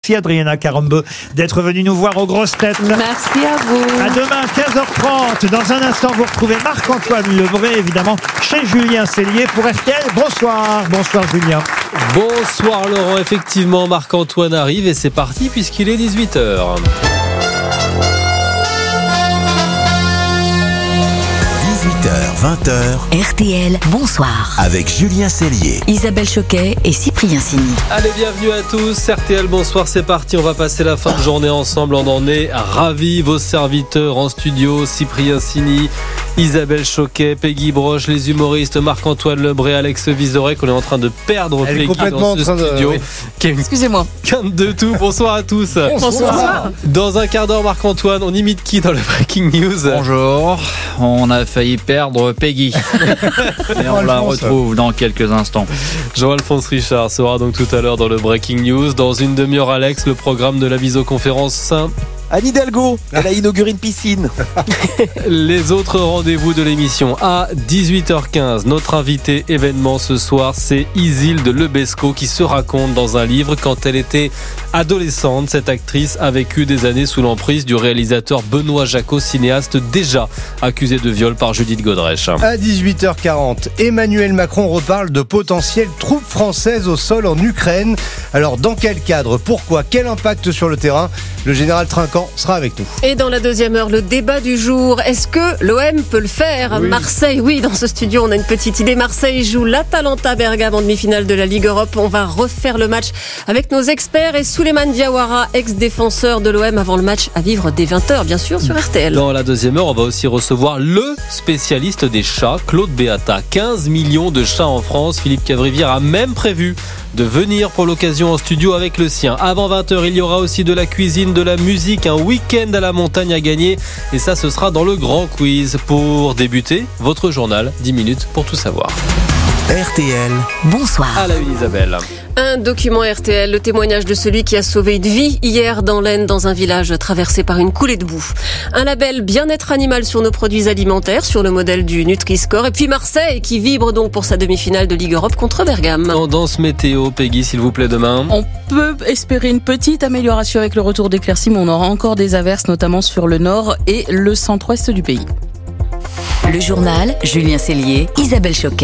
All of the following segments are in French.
Merci Adriana Carambeu d'être venue nous voir aux grosses têtes. Merci à vous. À demain 15h30. Dans un instant, vous retrouvez Marc-Antoine Lebray, évidemment, chez Julien Cellier pour RTL. Bonsoir. Bonsoir Julien. Bonsoir Laurent, effectivement Marc-Antoine arrive et c'est parti puisqu'il est 18h. 18h, 20h. RTL, bonsoir. Avec Julien Cellier, Isabelle Choquet et Cyprien Sini. Allez, bienvenue à tous. RTL, bonsoir, c'est parti. On va passer la fin de journée ensemble. On en est ravis. Vos serviteurs en studio, Cyprien Sini, Isabelle Choquet, Peggy Broche, les humoristes Marc-Antoine Lebray, Alex Vizorek. On est en train de perdre Peggy dans ce studio. Excusez-moi. De tout. Bonsoir à tous. Bonsoir. Dans un quart d'heure, Marc-Antoine, on imite qui dans le Breaking News? Bonjour, on a failli perdre Peggy. Et on la retrouve dans quelques instants. Jean-Alphonse Richard sera donc tout à l'heure dans le Breaking News. Dans une demi-heure, Alex, le programme de la visioconférence Anne Hidalgo, elle a inauguré une piscine. Les autres rendez-vous de l'émission à 18h15. Notre invité événement ce soir, c'est Isilde Lebesco qui se raconte dans un livre quand elle était adolescente. Cette actrice a vécu des années sous l'emprise du réalisateur Benoît Jacot, cinéaste déjà accusé de viol par Judith Godrèche. À 18h40, Emmanuel Macron reparle de potentielles troupes françaises au sol en Ukraine. Alors dans quel cadre, pourquoi, quel impact sur le terrain? Le général Trinquant sera avec nous. Et dans la deuxième heure, le débat du jour. Est-ce que l'OM peut le faire? Oui. Marseille, oui, dans ce studio, on a une petite idée. Marseille joue l'Atalanta Bergame en demi-finale de la Ligue Europe. On va refaire le match avec nos experts et Souleymane Diawara, ex-défenseur de l'OM, avant le match à vivre dès 20h, bien sûr, sur RTL. Dans la deuxième heure, on va aussi recevoir le spécialiste des chats, Claude Beata. 15 millions de chats en France. Philippe Cavrivière a même prévu de venir pour l'occasion en studio avec le sien. Avant 20h, il y aura aussi de la cuisine, de la musique, un week-end à la montagne à gagner. Et ça, ce sera dans le grand quiz. Pour débuter, votre journal, 10 minutes pour tout savoir. RTL, Bonsoir. À la une, Isabelle. Un document RTL, le témoignage de celui qui a sauvé une vie hier dans l'Aisne, dans un village traversé par une coulée de boue. Un label bien-être animal sur nos produits alimentaires, sur le modèle du Nutri-Score. Et puis Marseille, qui vibre donc pour sa demi-finale de Ligue Europe contre Bergame. Tendance météo, Peggy, s'il vous plaît, demain. On peut espérer une petite amélioration avec le retour d'éclaircies, mais on aura encore des averses, notamment sur le nord et le centre-ouest du pays. Le journal, Julien Cellier, Isabelle Choquet.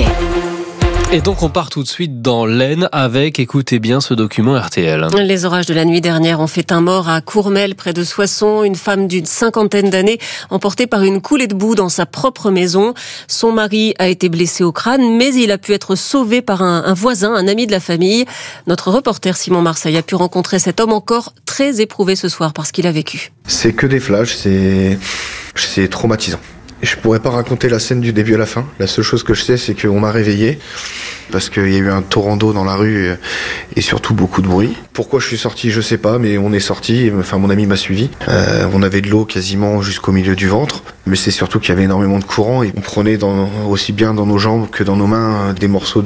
Et donc on part tout de suite dans l'Aisne avec, écoutez bien ce document RTL. Les orages de la nuit dernière ont fait un mort à Courmel, près de Soissons. Une femme d'une 50aine d'années emportée par une coulée de boue dans sa propre maison. Son mari a été blessé au crâne, mais il a pu être sauvé par un voisin, un ami de la famille. Notre reporter Simon Marseille a pu rencontrer cet homme encore très éprouvé ce soir par ce qu'il a vécu. C'est que des flashs, c'est traumatisant. Je pourrais pas raconter la scène du début à la fin. La seule chose que je sais, c'est qu'on m'a réveillé parce qu'il y a eu un torrent d'eau dans la rue et surtout beaucoup de bruit. Pourquoi je suis sorti, je sais pas, mais on est sorti. Enfin, mon ami m'a suivi. On avait de l'eau quasiment jusqu'au milieu du ventre, mais c'est surtout qu'il y avait énormément de courant et on prenait aussi bien dans nos jambes que dans nos mains des morceaux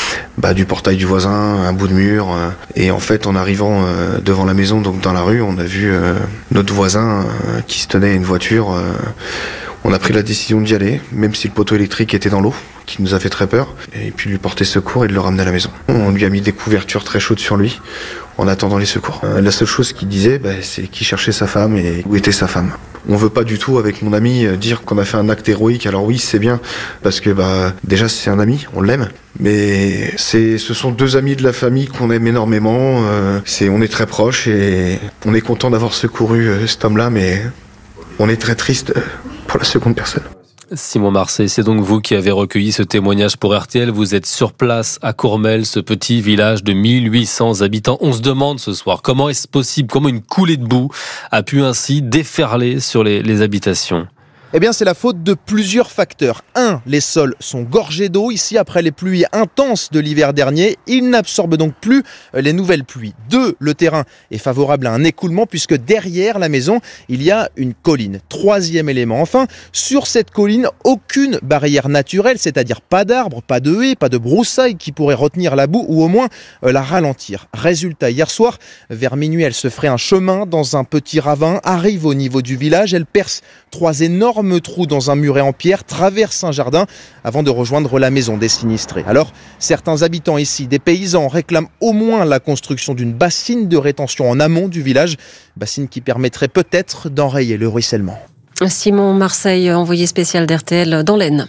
du portail du voisin, un bout de mur. Et en fait, en arrivant devant la maison, donc dans la rue, on a vu notre voisin qui se tenait à une voiture. On a pris la décision d'y aller, même si le poteau électrique était dans l'eau, qui nous a fait très peur, et puis lui porter secours et de le ramener à la maison. On lui a mis des couvertures très chaudes sur lui, en attendant les secours. La seule chose qu'il disait, c'est qu'il cherchait sa femme et où était sa femme. On veut pas du tout, avec mon ami, dire qu'on a fait un acte héroïque. Alors oui, c'est bien, parce que déjà c'est un ami, on l'aime, mais ce sont deux amis de la famille qu'on aime énormément. On est très proches et on est content d'avoir secouru cet homme-là, mais on est très triste pour la seconde personne. Simon Marseille, c'est donc vous qui avez recueilli ce témoignage pour RTL. Vous êtes sur place à Courmel, ce petit village de 1800 habitants. On se demande ce soir comment est-ce possible, comment une coulée de boue a pu ainsi déferler sur les habitations. Eh bien, c'est la faute de plusieurs facteurs. 1. Les sols sont gorgés d'eau. Ici, après les pluies intenses de l'hiver dernier, ils n'absorbent donc plus les nouvelles pluies. 2. Le terrain est favorable à un écoulement puisque derrière la maison, il y a une colline. 3e élément. Enfin, sur cette colline, aucune barrière naturelle, c'est-à-dire pas d'arbres, pas de haies, pas de broussailles qui pourraient retenir la boue ou au moins la ralentir. Résultat, hier soir, vers minuit, elle se ferait un chemin dans un petit ravin, arrive au niveau du village, elle perce 3 énormes d'énormes trous dans un muret en pierre traversent un jardin avant de rejoindre la maison des sinistrés. Alors, certains habitants ici, des paysans, réclament au moins la construction d'une bassine de rétention en amont du village, bassine qui permettrait peut-être d'enrayer le ruissellement. Simon Marseille, envoyé spécial d'RTL dans l'Aisne.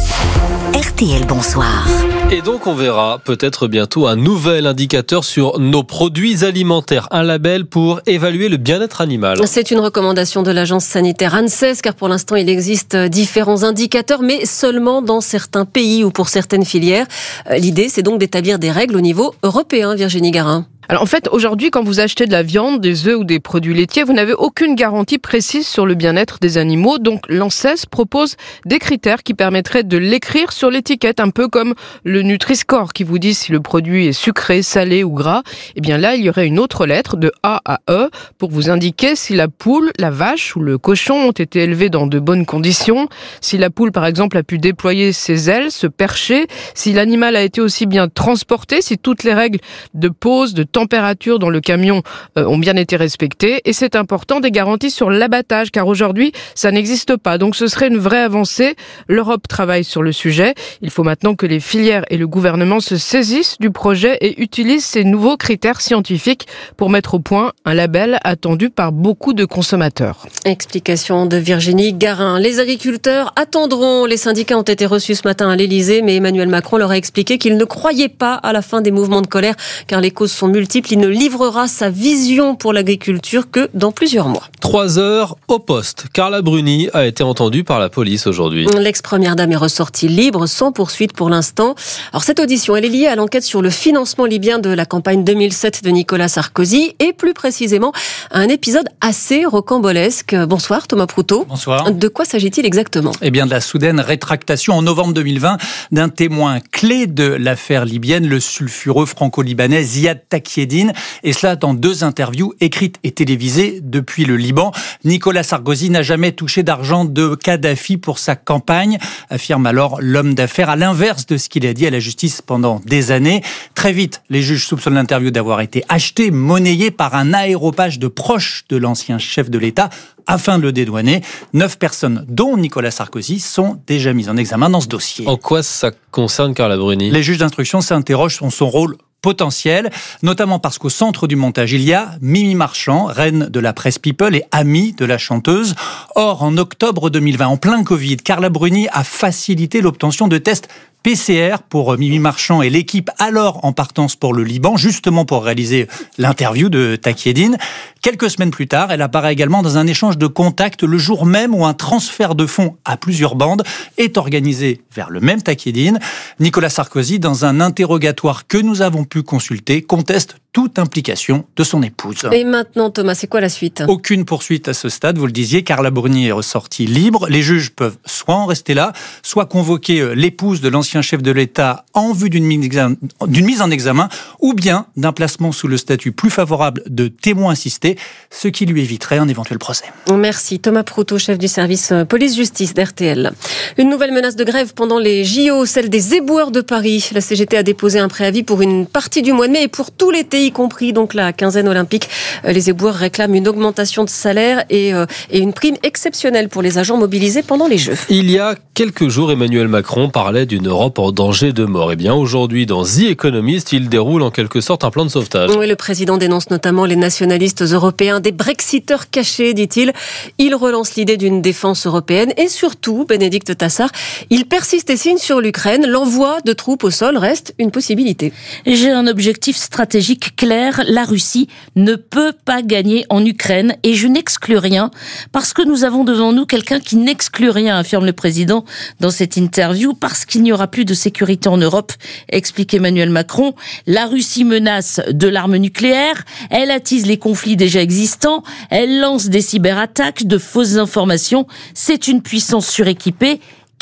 RTL, bonsoir. Et donc on verra peut-être bientôt un nouvel indicateur sur nos produits alimentaires, un label pour évaluer le bien-être animal. C'est une recommandation de l'agence sanitaire ANSES, car pour l'instant il existe différents indicateurs, mais seulement dans certains pays ou pour certaines filières. L'idée, c'est donc d'établir des règles au niveau européen, Virginie Garin. Alors en fait, aujourd'hui, quand vous achetez de la viande, des œufs ou des produits laitiers, vous n'avez aucune garantie précise sur le bien-être des animaux. Donc l'ANSES propose des critères qui permettraient de l'écrire sur l'étiquette, un peu comme le Nutri-Score qui vous dit si le produit est sucré, salé ou gras. Eh bien là, il y aurait une autre lettre de A à E pour vous indiquer si la poule, la vache ou le cochon ont été élevés dans de bonnes conditions, si la poule par exemple a pu déployer ses ailes, se percher, si l'animal a été aussi bien transporté, si toutes les règles de pose, de température dans le camion ont bien été respectées. Et c'est important, des garanties sur l'abattage, car aujourd'hui, ça n'existe pas. Donc ce serait une vraie avancée. L'Europe travaille sur le sujet. Il faut maintenant que les filières et le gouvernement se saisissent du projet et utilisent ces nouveaux critères scientifiques pour mettre au point un label attendu par beaucoup de consommateurs. Explication de Virginie Garin. Les agriculteurs attendront. Les syndicats ont été reçus ce matin à l'Elysée, mais Emmanuel Macron leur a expliqué qu'il ne croyait pas à la fin des mouvements de colère, car les causes sont multiples. Il ne livrera sa vision pour l'agriculture que dans plusieurs mois. 3 heures au poste. Carla Bruni a été entendue par la police aujourd'hui. L'ex-première dame est ressortie libre, sans poursuite pour l'instant. Alors cette audition, elle est liée à l'enquête sur le financement libyen de la campagne 2007 de Nicolas Sarkozy et plus précisément à un épisode assez rocambolesque. Bonsoir Thomas Proutot. Bonsoir. De quoi s'agit-il exactement ? Eh bien de la soudaine rétractation en novembre 2020 d'un témoin clé de l'affaire libyenne, le sulfureux franco-libanais Ziad Takieddine, et cela dans 2 interviews écrites et télévisées depuis le Liban. Nicolas Sarkozy n'a jamais touché d'argent de Kadhafi pour sa campagne, affirme alors l'homme d'affaires, à l'inverse de ce qu'il a dit à la justice pendant des années. Très vite, les juges soupçonnent l'interview d'avoir été achetée, monnayée par un aéropage de proches de l'ancien chef de l'État afin de le dédouaner. 9 personnes, dont Nicolas Sarkozy, sont déjà mises en examen dans ce dossier. En quoi ça concerne Carla Bruni ? Les juges d'instruction s'interrogent sur son rôle potentiel, notamment parce qu'au centre du montage, il y a Mimi Marchand, reine de la presse People et amie de la chanteuse. Or, en octobre 2020, en plein Covid, Carla Bruni a facilité l'obtention de tests PCR pour Mimi Marchand et l'équipe alors en partance pour le Liban, justement pour réaliser l'interview de Takieddine. Quelques semaines plus tard, elle apparaît également dans un échange de contacts le jour même où un transfert de fonds à plusieurs bandes est organisé vers le même Takieddine. Nicolas Sarkozy, dans un interrogatoire que nous avons pu consulter, conteste toute implication de son épouse. Et maintenant, Thomas, c'est quoi la suite ? Aucune poursuite à ce stade, vous le disiez, Carla Bruni est ressortie libre. Les juges peuvent soit en rester là, soit convoquer l'épouse de l'ancien chef de l'État en vue d'une mise en examen, ou bien d'un placement sous le statut plus favorable de témoin assisté, ce qui lui éviterait un éventuel procès. Merci. Thomas Proutot, chef du service police-justice d'RTL. Une nouvelle menace de grève pendant les JO, celle des éboueurs de Paris. La CGT a déposé un préavis pour une partie du mois de mai et pour tout l'été, y compris donc la quinzaine olympique. Les éboueurs réclament une augmentation de salaire et une prime exceptionnelle pour les agents mobilisés pendant les Jeux. Il y a quelques jours, Emmanuel Macron parlait d'une Europe en danger de mort. Eh bien, aujourd'hui, dans The Economist, il déroule en quelque sorte un plan de sauvetage. Oui, le président dénonce notamment les nationalistes européens, des Brexiteurs cachés, dit-il. Il relance l'idée d'une défense européenne et surtout, Bénédicte Tassard, il persiste et signe sur l'Ukraine. L'envoi de troupes au sol reste une possibilité. J'ai un objectif stratégique clair. La Russie ne peut pas gagner en Ukraine et je n'exclus rien parce que nous avons devant nous quelqu'un qui n'exclut rien, affirme le président dans cette interview, parce qu'il n'y aura plus de sécurité en Europe, explique Emmanuel Macron. La Russie menace de l'arme nucléaire, elle attise les conflits déjà existants, elle lance des cyberattaques, de fausses informations. C'est une puissance suréquipée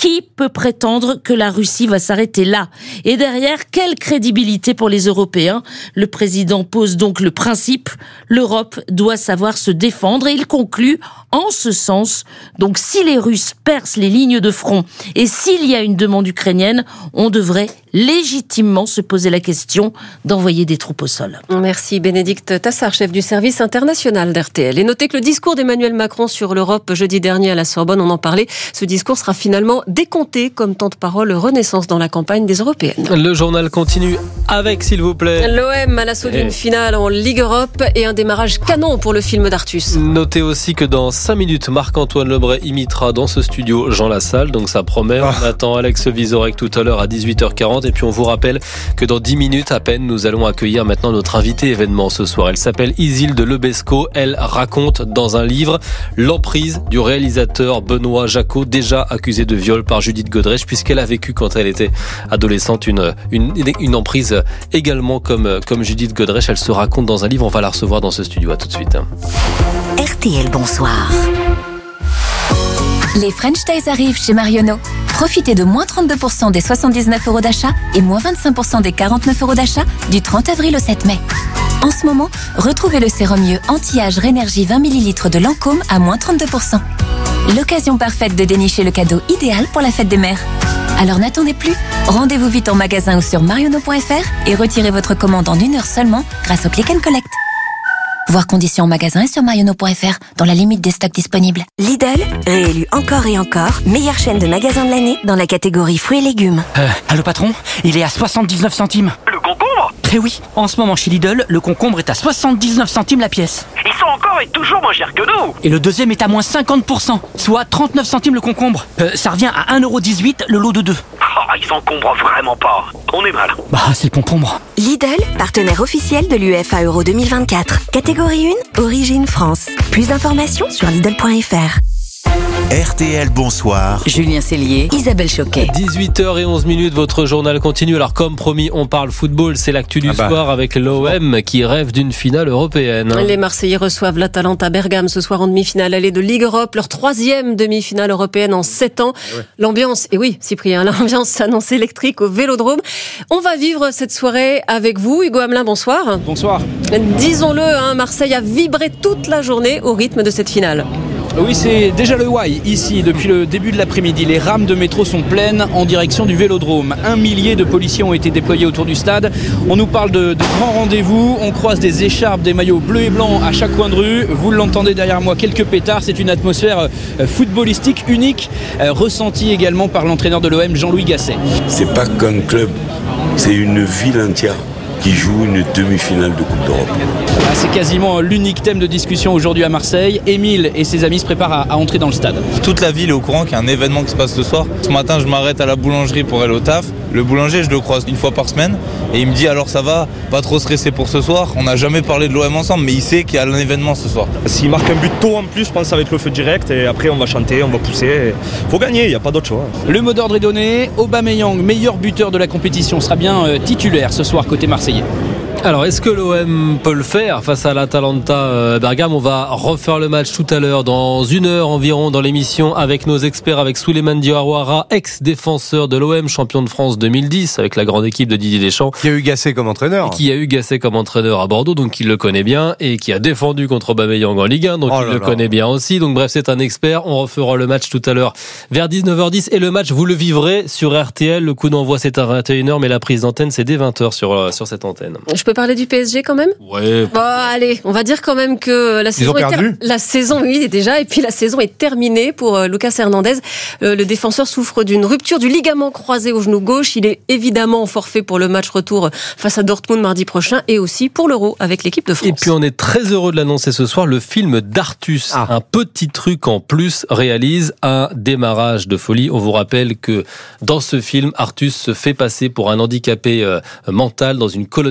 Qui peut prétendre que la Russie va s'arrêter là? Et derrière, quelle crédibilité pour les Européens? Le président pose donc le principe, l'Europe doit savoir se défendre, et il conclut en ce sens. Donc si les Russes percent les lignes de front et s'il y a une demande ukrainienne, on devrait légitimement se poser la question d'envoyer des troupes au sol. Merci Bénédicte Tassard, chef du service international d'RTL. Et notez que le discours d'Emmanuel Macron sur l'Europe jeudi dernier à la Sorbonne, on en parlait, ce discours sera finalement décompté comme temps de parole Renaissance dans la campagne des Européennes. Le journal continue avec, s'il vous plaît, l'OM à l'assaut d'une finale en Ligue Europe et un démarrage canon pour le film d'Artus. Notez aussi que dans 5 minutes, Marc-Antoine Lebray imitera dans ce studio Jean Lassalle, donc ça promet. On attend Alex Vizorek tout à l'heure à 18h40, et puis on vous rappelle que dans 10 minutes à peine, nous allons accueillir maintenant notre invitée événement ce soir. Elle s'appelle Isilde Lebesco. Elle raconte dans un livre l'emprise du réalisateur Benoît Jacquot, déjà accusé de viol par Judith Godrèche, puisqu'elle a vécu quand elle était adolescente une emprise également comme Judith Godrèche. Elle se raconte dans un livre. On va la recevoir dans ce studio. À tout de suite. RTL, bonsoir. Les French Days arrivent chez Marionneau. Profitez de moins 32% des 79 € d'achat et moins 25% des 49 € d'achat du 30 avril au 7 mai. En ce moment, retrouvez le sérum mieux anti-âge Rénergie 20 ml de Lancôme à moins 32%. L'occasion parfaite de dénicher le cadeau idéal pour la fête des mères. Alors n'attendez plus, rendez-vous vite en magasin ou sur marionneau.fr et retirez votre commande en 1 heure seulement grâce au Click & Collect. Voir conditions en magasin et sur marionneau.fr dans la limite des stocks disponibles. Lidl, réélu encore et encore, meilleure chaîne de magasins de l'année dans la catégorie fruits et légumes. Allô patron, il est à 79 centimes. Le concombre ? Eh oui, en ce moment chez Lidl, le concombre est à 79 centimes la pièce. Ils sont encore et toujours moins chers que nous. Et le deuxième est à moins 50%, soit 39 centimes le concombre. Ça revient à 1,18 € le lot de 2. Oh, ils encombrent vraiment pas. On est mal. Bah, c'est le concombre. Lidl, partenaire officiel de l'UEFA Euro 2024. Catégorie 1, origine France. Plus d'informations sur Lidl.fr. RTL, bonsoir. Julien Cellier, Isabelle Choquet. 18h11, votre journal continue. Alors comme promis, on parle football, c'est l'actu du soir avec l'OM qui rêve d'une finale européenne. Les Marseillais reçoivent l'Atalanta Bergame ce soir en demi-finale allée de Ligue Europe, leur 3e demi-finale européenne en 7 ans. L'ambiance, et oui Cyprien, l'ambiance s'annonce électrique au Vélodrome. On va vivre cette soirée avec vous. Hugo Hamelin, bonsoir. Bonsoir. Disons-le, Marseille a vibré toute la journée au rythme de cette finale. Oui, c'est déjà le why ici depuis le début de l'après-midi. Les rames de métro sont pleines en direction du Vélodrome. 1 millier de policiers ont été déployés autour du stade. On nous parle de grands rendez-vous. On croise des écharpes, des maillots bleus et blancs à chaque coin de rue. Vous l'entendez derrière moi, quelques pétards. C'est une atmosphère footballistique unique, ressentie également par l'entraîneur de l'OM, Jean-Louis Gasset. C'est pas qu'un club, c'est une ville entière qui joue une demi-finale de Coupe d'Europe. C'est quasiment l'unique thème de discussion aujourd'hui à Marseille. Émile et ses amis se préparent à entrer dans le stade. Toute la ville est au courant qu'il y a un événement qui se passe ce soir. Ce matin, je m'arrête à la boulangerie pour aller au taf. Le boulanger, je le croise 1 fois par semaine et il me dit alors ça va, pas trop stressé pour ce soir. On n'a jamais parlé de l'OM ensemble, mais il sait qu'il y a un événement ce soir. S'il marque un but tôt en plus, je pense que ça va être le feu direct et après on va chanter, on va pousser. Faut gagner, il n'y a pas d'autre choix. Le mot d'ordre est donné. Aubameyang, meilleur buteur de la compétition, sera bien titulaire ce soir côté marseillais. Alors, est-ce que l'OM peut le faire face à l'Atalanta Bergame? On va refaire le match tout à l'heure, dans 1 heure environ, dans l'émission, avec nos experts, avec Souleymane Diawara, ex-défenseur de l'OM, champion de France 2010, avec la grande équipe de Didier Deschamps. Qui a eu Gasset comme entraîneur. Qui a eu Gasset comme entraîneur à Bordeaux, donc il le connaît bien, et qui a défendu contre Aubameyang en Ligue 1, donc il le connaît bien aussi. Donc bref, c'est un expert. On refera le match tout à l'heure vers 19h10. Et le match, vous le vivrez sur RTL. Le coup d'envoi, c'est à 21h, mais la prise d'antenne, c'est dès 20h sur cette antenne. Je peux parler du PSG quand même ? Ouais. Bon, allez, on va dire quand même que la saison, oui, déjà, et puis la saison est terminée pour Lucas Hernandez. Le défenseur souffre d'une rupture du ligament croisé au genou gauche. Il est évidemment forfait pour le match retour face à Dortmund mardi prochain et aussi pour l'Euro avec l'équipe de France. Et puis on est très heureux de l'annoncer ce soir, le film d'Artus, un petit truc en plus, réalise un démarrage de folie. On vous rappelle que dans ce film, Artus se fait passer pour un handicapé mental dans une colonie de vacances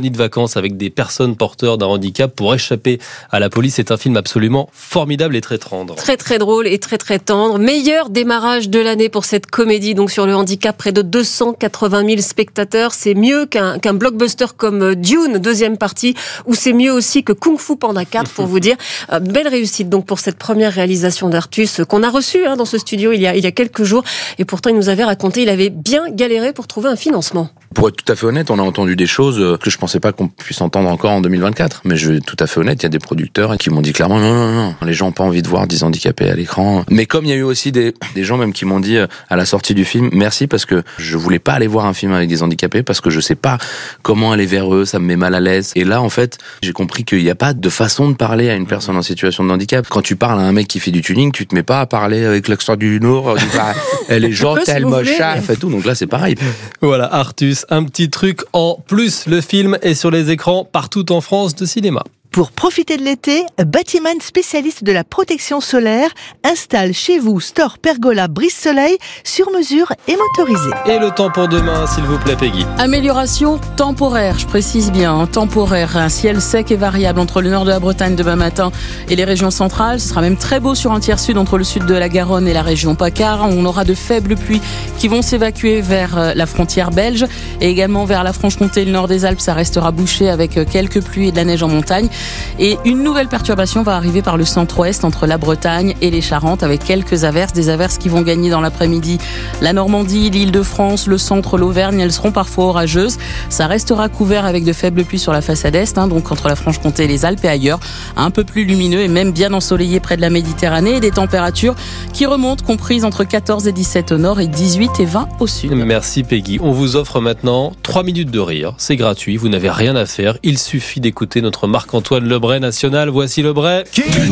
France avec des personnes porteurs d'un handicap pour échapper à la police. C'est un film absolument formidable et très tendre. Très très drôle et très très tendre. Meilleur démarrage de l'année pour cette comédie donc sur le handicap, près de 280 000 spectateurs. C'est mieux qu'un blockbuster comme Dune, deuxième partie, ou c'est mieux aussi que Kung Fu Panda 4 pour vous dire. Belle réussite donc pour cette première réalisation d'Artus qu'on a reçue dans ce studio il y a quelques jours, et pourtant il nous avait raconté il avait bien galéré pour trouver un financement. Pour être tout à fait honnête, on a entendu des choses que je pensais pas qu'on puisse entendre encore en 2024. Mais je vais être tout à fait honnête, il y a des producteurs qui m'ont dit clairement non, les gens ont pas envie de voir 10 handicapés à l'écran. Mais comme il y a eu aussi des gens même qui m'ont dit à la sortie du film, merci parce que je voulais pas aller voir un film avec des handicapés parce que je sais pas comment aller vers eux, ça me met mal à l'aise. Et là, en fait, j'ai compris qu'il y a pas de façon de parler à une personne en situation de handicap. Quand tu parles à un mec qui fait du tuning, tu te mets pas à parler avec l'accent du Nord, elle est genre telle moche, fait tout. Donc là, c'est pareil. Voilà, Artus. Un petit truc en plus, le film est sur les écrans partout en France de cinéma. Pour profiter de l'été, Batiman, spécialiste de la protection solaire, installe chez vous Store Pergola brise-soleil sur mesure et motorisé. Et le temps pour demain, s'il vous plaît, Peggy. Amélioration temporaire, je précise bien, temporaire. Un ciel sec et variable entre le nord de la Bretagne demain matin et les régions centrales. Ce sera même très beau sur un tiers sud entre le sud de la Garonne et la région PACA. On aura de faibles pluies qui vont s'évacuer vers la frontière belge et également vers la Franche-Comté et le nord des Alpes. Ça restera bouché avec quelques pluies et de la neige en montagne. Et une nouvelle perturbation va arriver par le centre-ouest entre la Bretagne et les Charentes avec quelques averses, des averses qui vont gagner dans l'après-midi la Normandie, l'Île-de-France, le centre, l'Auvergne. Elles seront parfois orageuses. Ça restera couvert avec de faibles pluies sur la façade est, donc entre la Franche-Comté et les Alpes et ailleurs, un peu plus lumineux et même bien ensoleillé près de la Méditerranée, et des températures qui remontent, comprises entre 14 et 17 au nord et 18 et 20 au sud. Merci Peggy. On vous offre maintenant 3 minutes de rire. C'est gratuit, vous n'avez rien à faire. Il suffit d'écouter notre Marc-Antoine Lebray national. Voici Lebray.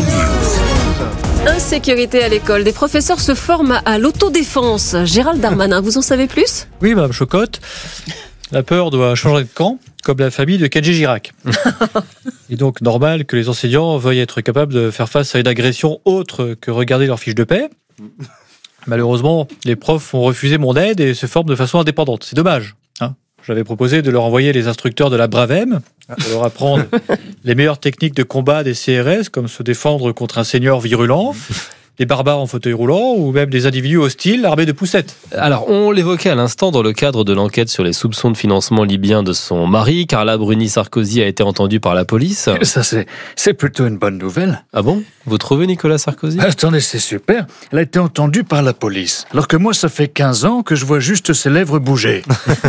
Insécurité à l'école. Des professeurs se forment à l'autodéfense. Gérald Darmanin, vous en savez plus ? Oui, Mme Chocotte. La peur doit changer de camp, comme la famille de Kenji Girac. Il est donc normal que les enseignants veuillent être capables de faire face à une agression autre que regarder leur fiche de paix. Malheureusement, les profs ont refusé mon aide et se forment de façon indépendante. C'est dommage. J'avais proposé de leur envoyer les instructeurs de la Bravem pour leur apprendre les meilleures techniques de combat des CRS, comme se défendre contre un senior virulent, des barbares en fauteuil roulant ou même des individus hostiles armés de poussettes. Alors, on l'évoquait à l'instant dans le cadre de l'enquête sur les soupçons de financement libyen de son mari. Carla Bruni Sarkozy a été entendue par la police. Ça, c'est plutôt une bonne nouvelle. Ah bon ? Vous trouvez, Nicolas Sarkozy ? Attendez, c'est super. Elle a été entendue par la police. Alors que moi, ça fait 15 ans que je vois juste ses lèvres bouger.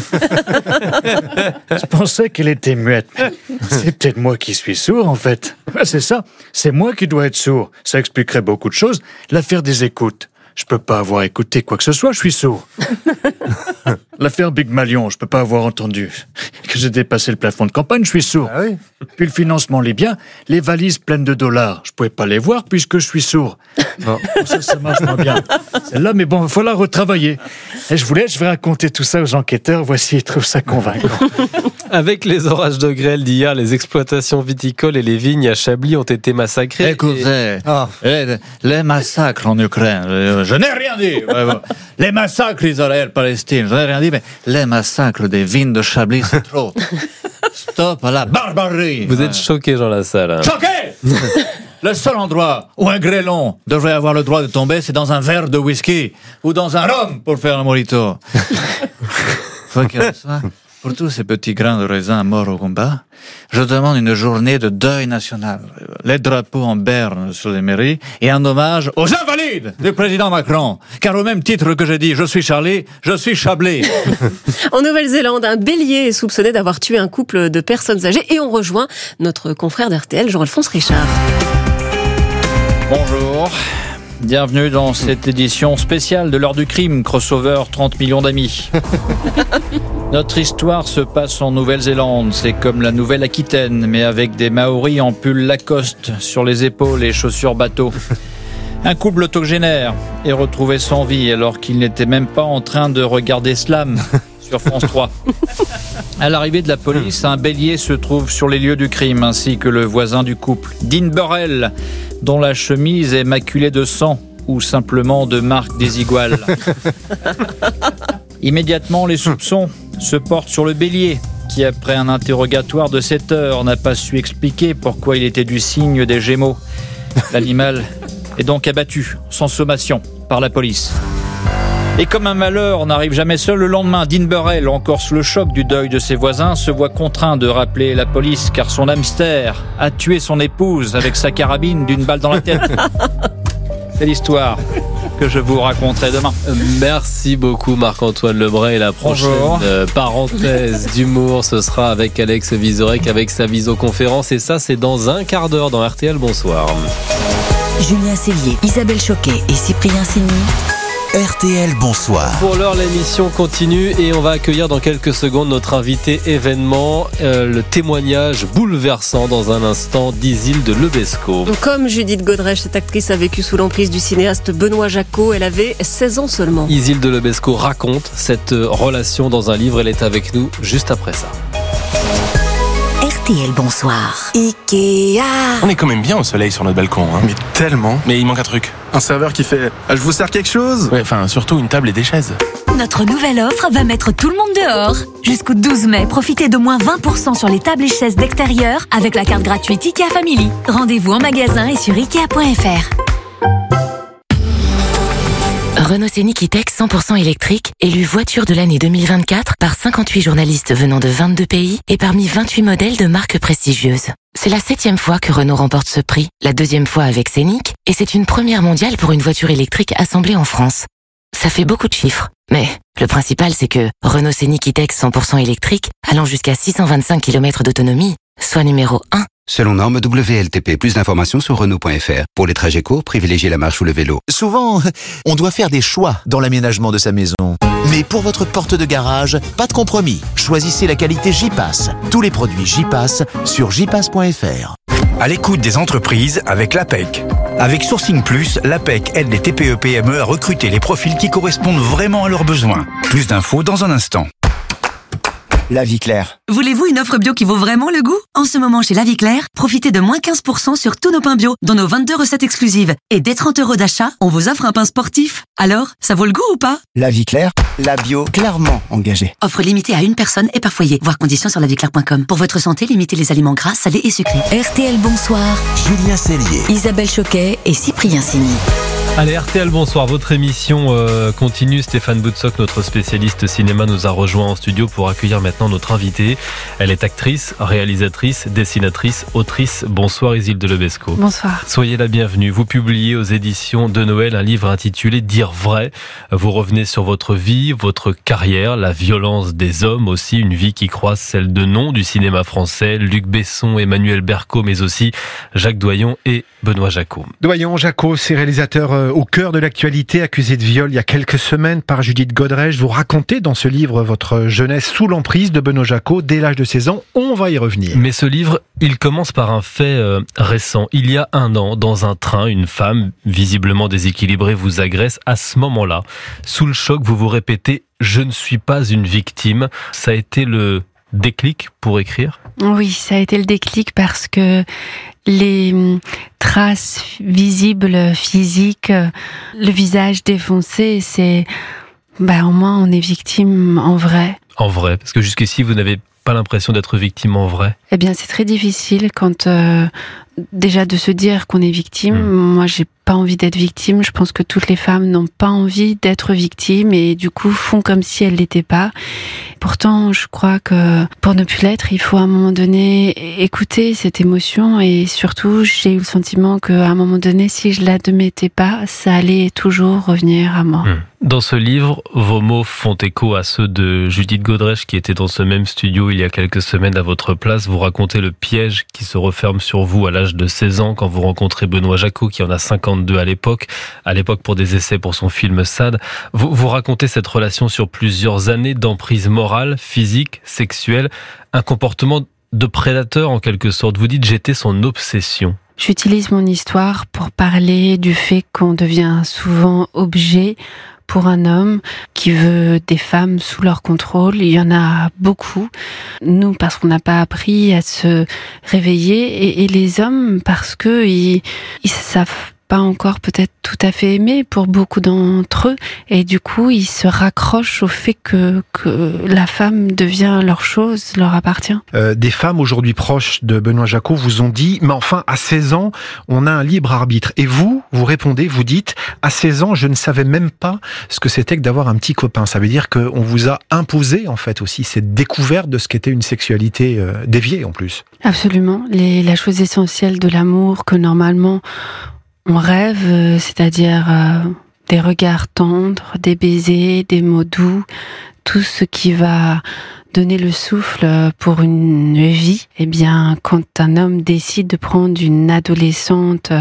Je pensais qu'elle était muette. C'est peut-être moi qui suis sourd, en fait. C'est ça. C'est moi qui dois être sourd. Ça expliquerait beaucoup de choses. L'affaire des écoutes. Je peux pas avoir écouté quoi que ce soit, je suis sourd. L'affaire Big Malion, je peux pas avoir entendu que j'ai dépassé le plafond de campagne, je suis sourd. Ah oui. Puis le financement libyen, les valises pleines de dollars, je pouvais pas les voir puisque je suis sourd. Bon, ça marche moins bien. Celle-là, mais bon, il faut la retravailler. Et je vais raconter tout ça aux enquêteurs, voici, ils trouvent ça convaincant. Avec les orages de grêle d'hier, les exploitations viticoles et les vignes à Chablis ont été massacrées. Écoutez, les massacres en Ukraine, je n'ai rien dit. Les massacres Israël-Palestine, je n'ai rien dit, mais les massacres des vignes de Chablis, c'est trop. Stop à la barbarie. Vous êtes choqué, Jean Lassalle. Choqué. Le seul endroit où un grêlon devrait avoir le droit de tomber, c'est dans un verre de whisky ou dans un rhum pour faire un mojito. Quoi qu'il en soit, pour tous ces petits grains de raisin morts au combat, je demande une journée de deuil national, les drapeaux en berne sur les mairies et un hommage aux invalides du président Macron. Car au même titre que j'ai dit « Je suis Charlie », je suis Chablé. En Nouvelle-Zélande, un bélier est soupçonné d'avoir tué un couple de personnes âgées et on rejoint notre confrère d'RTL, Jean-Alphonse Richard. Bonjour. Bienvenue dans cette édition spéciale de l'heure du crime, crossover 30 millions d'amis. Notre histoire se passe en Nouvelle-Zélande, c'est comme la Nouvelle-Aquitaine, mais avec des Maoris en pull Lacoste sur les épaules et chaussures bateau. Un couple octogénaire est retrouvé sans vie alors qu'il n'était même pas en train de regarder Slam sur France 3. À l'arrivée de la police, un bélier se trouve sur les lieux du crime, ainsi que le voisin du couple, Dean Burrell, dont la chemise est maculée de sang ou simplement de marques désiguales. Immédiatement, les soupçons se portent sur le bélier, qui, après un interrogatoire de 7 heures, n'a pas su expliquer pourquoi il était du signe des Gémeaux. L'animal est donc abattu, sans sommation, par la police. Et comme un malheur n'arrive jamais seul, le lendemain, Dean Burrell, encore sous le choc du deuil de ses voisins, se voit contraint de rappeler la police car son hamster a tué son épouse avec sa carabine d'une balle dans la tête. C'est l'histoire que je vous raconterai demain. Merci beaucoup Marc-Antoine Lebray. Et la prochaine parenthèse d'humour, ce sera avec Alex Vizorek avec sa visioconférence. Et ça, c'est dans un quart d'heure dans RTL. Bonsoir. Julien Cellier, Isabelle Choquet et Cyprien Signy. RTL, bonsoir. Pour l'heure, l'émission continue et on va accueillir dans quelques secondes notre invité événement, le témoignage bouleversant dans un instant d'Isilde Lebesco. Comme Judith Godrèche, cette actrice a vécu sous l'emprise du cinéaste Benoît Jacquot. Elle avait 16 ans seulement. Isilde Lebesco raconte cette relation dans un livre. Elle est avec nous juste après ça. RTL, bonsoir. Ikea. On est quand même bien au soleil sur notre balcon, hein. Mais tellement. Mais il manque un truc. Un serveur qui fait « Je vous sers quelque chose ?» Ouais, enfin, surtout une table et des chaises. Notre nouvelle offre va mettre tout le monde dehors. Jusqu'au 12 mai, profitez de moins 20% sur les tables et chaises d'extérieur avec la carte gratuite Ikea Family. Rendez-vous en magasin et sur Ikea.fr. Renault Scénic E-Tech 100% électrique, élu voiture de l'année 2024 par 58 journalistes venant de 22 pays et parmi 28 modèles de marques prestigieuses. C'est la 7e fois que Renault remporte ce prix, la 2e fois avec Scénic, et c'est une première mondiale pour une voiture électrique assemblée en France. Ça fait beaucoup de chiffres, mais le principal c'est que Renault Scénic E-Tech 100% électrique, allant jusqu'à 625 km d'autonomie, soit numéro 1. Selon norme WLTP, plus d'informations sur Renault.fr. Pour les trajets courts, privilégiez la marche ou le vélo. Souvent, on doit faire des choix dans l'aménagement de sa maison. Mais pour votre porte de garage, pas de compromis. Choisissez la qualité J-Pass. Tous les produits J-Pass sur jpass.fr. À l'écoute des entreprises avec l'APEC. Avec Sourcing Plus, l'APEC aide les TPE-PME à recruter les profils qui correspondent vraiment à leurs besoins. Plus d'infos dans un instant. La Vie Claire. Voulez-vous une offre bio qui vaut vraiment le goût ? En ce moment, chez La Vie Claire, profitez de moins 15% sur tous nos pains bio, dont nos 22 recettes exclusives. Et dès 30 € d'achat, on vous offre un pain sportif. Alors, ça vaut le goût ou pas ? La Vie Claire, la bio clairement engagée. Offre limitée à une personne et par foyer. Voir conditions sur laviclaire.com. Pour votre santé, limitez les aliments gras, salés et sucrés. RTL, bonsoir. Julien Cellier, Isabelle Choquet et Cyprien Signy. Allez, RTL, bonsoir. Votre émission continue. Stéphane Boutsock, notre spécialiste cinéma, nous a rejoint en studio pour accueillir maintenant notre invitée. Elle est actrice, réalisatrice, dessinatrice, autrice. Bonsoir Isilde Lebesco. Bonsoir. Soyez la bienvenue. Vous publiez aux éditions de Noël un livre intitulé Dire vrai. Vous revenez sur votre vie, votre carrière, la violence des hommes aussi, une vie qui croise celle de noms du cinéma français, Luc Besson, Emmanuel Berco, mais aussi Jacques Doyon et Benoît Jacquot. Doyon, Jacquot, c'est réalisateur au cœur de l'actualité, accusé de viol il y a quelques semaines par Judith Godrèche. Vous racontez dans ce livre votre jeunesse sous l'emprise de Benoît Jacquot dès l'âge de 16 ans. On va y revenir. Mais ce livre, il commence par un fait récent. Il y a 1 an, dans un train, une femme, visiblement déséquilibrée, vous agresse. À ce moment-là, sous le choc, vous vous répétez « Je ne suis pas une victime ». Ça a été le déclic pour écrire ? Oui, ça a été le déclic parce que les traces visibles, physiques, le visage défoncé, c'est... au moins on est victime en vrai. En vrai, parce que jusqu'ici vous n'avez pas l'impression d'être victime en vrai ? Eh bien c'est très difficile quand... déjà de se dire qu'on est victime. Moi j'ai pas envie d'être victime. Je pense que toutes les femmes n'ont pas envie d'être victimes et du coup font comme si elles l'étaient pas. Pourtant, je crois que pour ne plus l'être, il faut à un moment donné écouter cette émotion et surtout, j'ai eu le sentiment qu'à un moment donné, si je l'admettais pas, ça allait toujours revenir à moi. Dans ce livre, vos mots font écho à ceux de Judith Godrèche qui était dans ce même studio il y a quelques semaines à votre place. Vous racontez le piège qui se referme sur vous à l'âge de 16 ans quand vous rencontrez Benoît Jacquot qui en a 52 à l'époque pour des essais pour son film Sade. Vous racontez cette relation sur plusieurs années d'emprise morale, physique, sexuelle, un comportement de prédateur en quelque sorte. Vous dites « j'étais son obsession ». J'utilise mon histoire pour parler du fait qu'on devient souvent objet pour un homme qui veut des femmes sous leur contrôle. Il y en a beaucoup. Nous, parce qu'on n'a pas appris à se réveiller, et les hommes, parce que ils savent pas encore peut-être tout à fait aimés pour beaucoup d'entre eux, et du coup ils se raccrochent au fait que la femme devient leur chose, leur appartient. Des femmes aujourd'hui proches de Benoît Jacot vous ont dit, mais enfin à 16 ans on a un libre arbitre, et vous répondez, vous dites, à 16 ans je ne savais même pas ce que c'était que d'avoir un petit copain. Ça veut dire qu'on vous a imposé en fait aussi cette découverte de ce qu'était une sexualité déviée en plus. Absolument, la chose essentielle de l'amour que normalement on rêve, c'est-à-dire des regards tendres, des baisers, des mots doux, tout ce qui va donner le souffle pour une vie. Eh bien, quand un homme décide de prendre une adolescente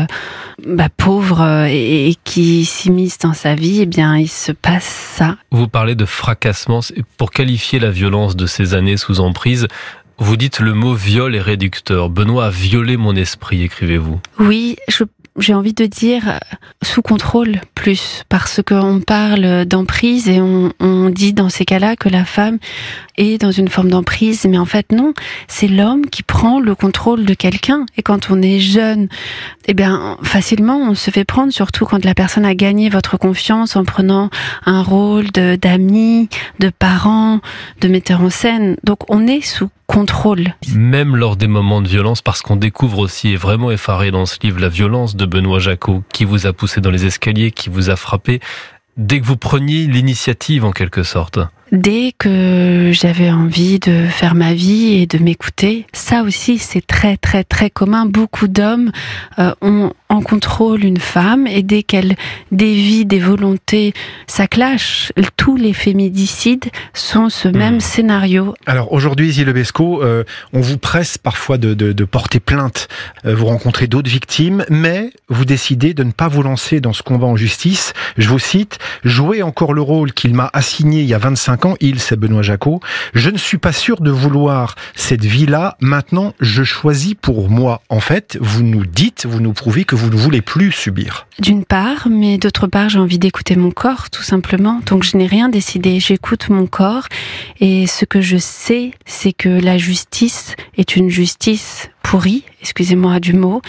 pauvre et qui s'immisce dans sa vie, eh bien, il se passe ça. Vous parlez de fracassement. Pour qualifier la violence de ces années sous emprise, vous dites le mot viol est réducteur. Benoît a violé mon esprit, écrivez-vous. Oui, j'ai envie de dire sous contrôle plus, parce qu'on parle d'emprise et on dit dans ces cas-là que la femme est dans une forme d'emprise, mais en fait non, c'est l'homme qui prend le contrôle de quelqu'un. Et quand on est jeune, eh bien facilement on se fait prendre, surtout quand la personne a gagné votre confiance en prenant un rôle d'ami, de parent, de metteur en scène. Donc on est sous contrôle. Même lors des moments de violence, parce qu'on découvre aussi, et vraiment effaré dans ce livre, la violence de Benoît Jacot, qui vous a poussé dans les escaliers, qui vous a frappé, dès que vous preniez l'initiative en quelque sorte. Dès que j'avais envie de faire ma vie et de m'écouter, ça aussi c'est très très très commun. Beaucoup d'hommes ont en contrôle une femme, et dès qu'elle dévie des volontés, ça clash. Tous les féminicides sont ce même scénario. Alors aujourd'hui, Gilles Lebesco, on vous presse parfois de porter plainte. Vous rencontrez d'autres victimes, mais vous décidez de ne pas vous lancer dans ce combat en justice. Je vous cite, « Jouez encore le rôle qu'il m'a assigné il y a 25 ans, c'est Benoît Jacot. Je ne suis pas sûr de vouloir cette vie-là. Maintenant, je choisis pour moi. » En fait, vous nous dites, vous nous prouvez que vous ne voulez plus subir. D'une part, mais d'autre part, j'ai envie d'écouter mon corps, tout simplement. Donc je n'ai rien décidé, j'écoute mon corps. Et ce que je sais, c'est que la justice est une justice pourrie, excusez-moi du mot,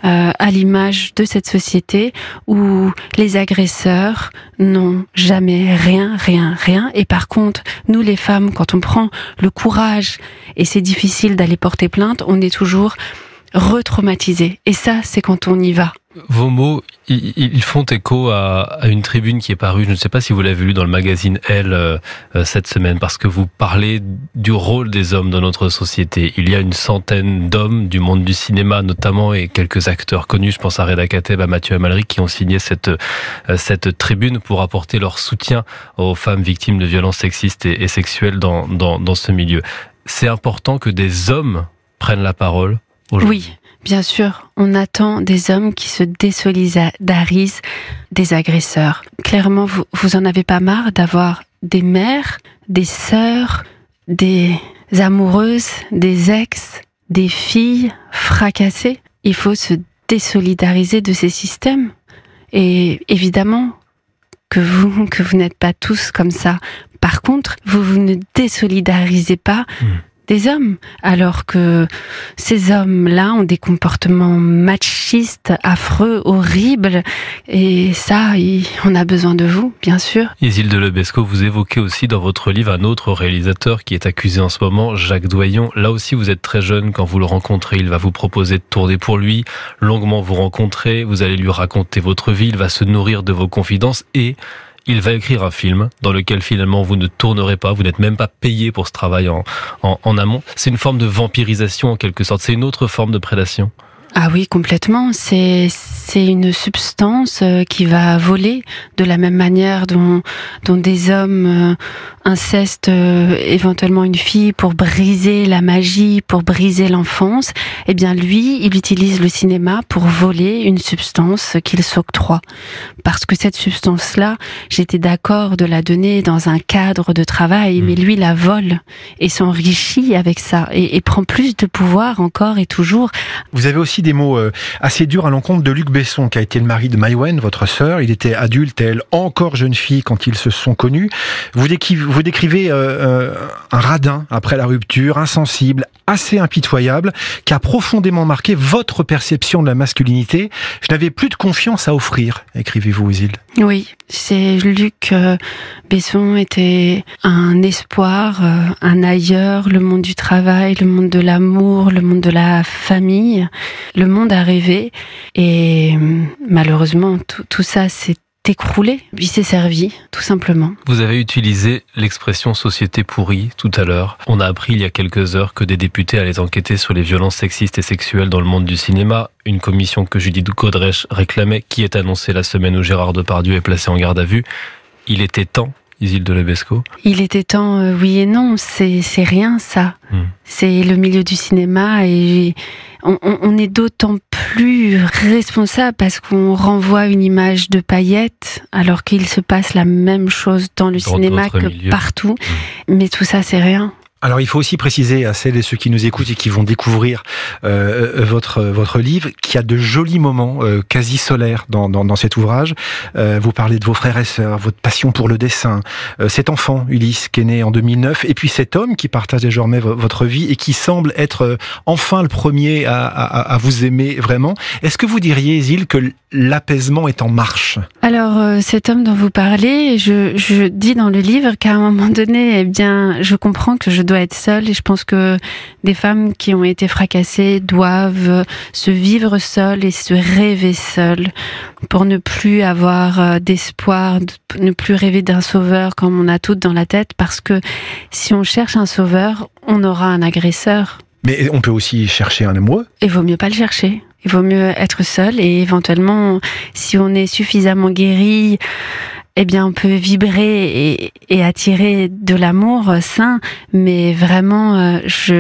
à l'image de cette société où les agresseurs n'ont jamais rien. Et par contre, nous les femmes, quand on prend le courage, et c'est difficile d'aller porter plainte, on est toujours retraumatisé. Et ça, c'est quand on y va. Vos mots, ils font écho à une tribune qui est parue, je ne sais pas si vous l'avez lu dans le magazine Elle cette semaine, parce que vous parlez du rôle des hommes dans notre société. Il y a une centaine d'hommes du monde du cinéma notamment, et quelques acteurs connus, je pense à Reda Kateb, à Mathieu Amalric, qui ont signé cette tribune pour apporter leur soutien aux femmes victimes de violences sexistes et sexuelles dans ce milieu. C'est important que des hommes prennent la parole aujourd'hui. Oui. Bien sûr, on attend des hommes qui se désolidarisent des agresseurs. Clairement, vous en avez pas marre d'avoir des mères, des sœurs, des amoureuses, des ex, des filles fracassées. Il faut se désolidariser de ces systèmes. Et évidemment que vous n'êtes pas tous comme ça. Par contre, vous ne désolidarisez pas des hommes, alors que ces hommes-là ont des comportements machistes, affreux, horribles, et ça, on a besoin de vous, bien sûr. Isilde Lebesco, vous évoquez aussi dans votre livre un autre réalisateur qui est accusé en ce moment, Jacques Doyon. Là aussi, vous êtes très jeune quand vous le rencontrez, il va vous proposer de tourner pour lui, longuement vous rencontrer, vous allez lui raconter votre vie, il va se nourrir de vos confidences, et il va écrire un film dans lequel finalement vous ne tournerez pas, vous n'êtes même pas payé pour ce travail en amont. C'est une forme de vampirisation en quelque sorte, c'est une autre forme de prédation. Ah oui, complètement. C'est une substance qui va voler de la même manière dont des hommes incestent éventuellement une fille pour briser la magie, pour briser l'enfance. Eh bien, lui, il utilise le cinéma pour voler une substance qu'il s'octroie. Parce que cette substance-là, j'étais d'accord de la donner dans un cadre de travail, mais lui la vole et s'enrichit avec ça et prend plus de pouvoir encore et toujours. Vous avez aussi des mots assez durs à l'encontre de Luc Besson, qui a été le mari de Maïwenn, votre sœur. Il était adulte et elle encore jeune fille quand ils se sont connus. Vous décrivez un radin après la rupture, insensible, assez impitoyable, qui a profondément marqué votre perception de la masculinité. Je n'avais plus de confiance à offrir, écrivez-vous, Isilde. Oui, c'est Luc Besson était un espoir, un ailleurs, le monde du travail, le monde de l'amour, le monde de la famille, le monde à rêver. Et malheureusement, tout ça s'est écroulé. Il s'est servi, tout simplement. Vous avez utilisé l'expression société pourrie tout à l'heure. On a appris il y a quelques heures que des députés allaient enquêter sur les violences sexistes et sexuelles dans le monde du cinéma. Une commission que Judith Godrèche réclamait, qui est annoncée la semaine où Gérard Depardieu est placé en garde à vue. Il était temps, Isilde Lebesco. Il était temps, oui et non. C'est rien, ça. C'est le milieu du cinéma et on est d'autant plus responsable parce qu'on renvoie une image de paillettes alors qu'il se passe la même chose dans le cinéma que partout. Mais tout ça, c'est rien. Alors il faut aussi préciser à celles et ceux qui nous écoutent et qui vont découvrir votre livre qu'il y a de jolis moments quasi solaires dans cet ouvrage. Vous parlez de vos frères et sœurs, votre passion pour le dessin, cet enfant Ulysse qui est né en 2009 et puis cet homme qui partage désormais votre vie et qui semble être enfin le premier à vous aimer vraiment. Est-ce que vous diriez, Isilde, que l'apaisement est en marche? Alors cet homme dont vous parlez, je dis dans le livre qu'à un moment donné, eh bien, je comprends que je dois être seule et je pense que des femmes qui ont été fracassées doivent se vivre seules et se rêver seules pour ne plus avoir d'espoir, ne plus rêver d'un sauveur comme on a toutes dans la tête, parce que si on cherche un sauveur, on aura un agresseur. Mais on peut aussi chercher un amoureux. Il vaut mieux pas le chercher. Il vaut mieux être seul et éventuellement, si on est suffisamment guéri, eh bien, on peut vibrer et attirer de l'amour sain, mais vraiment,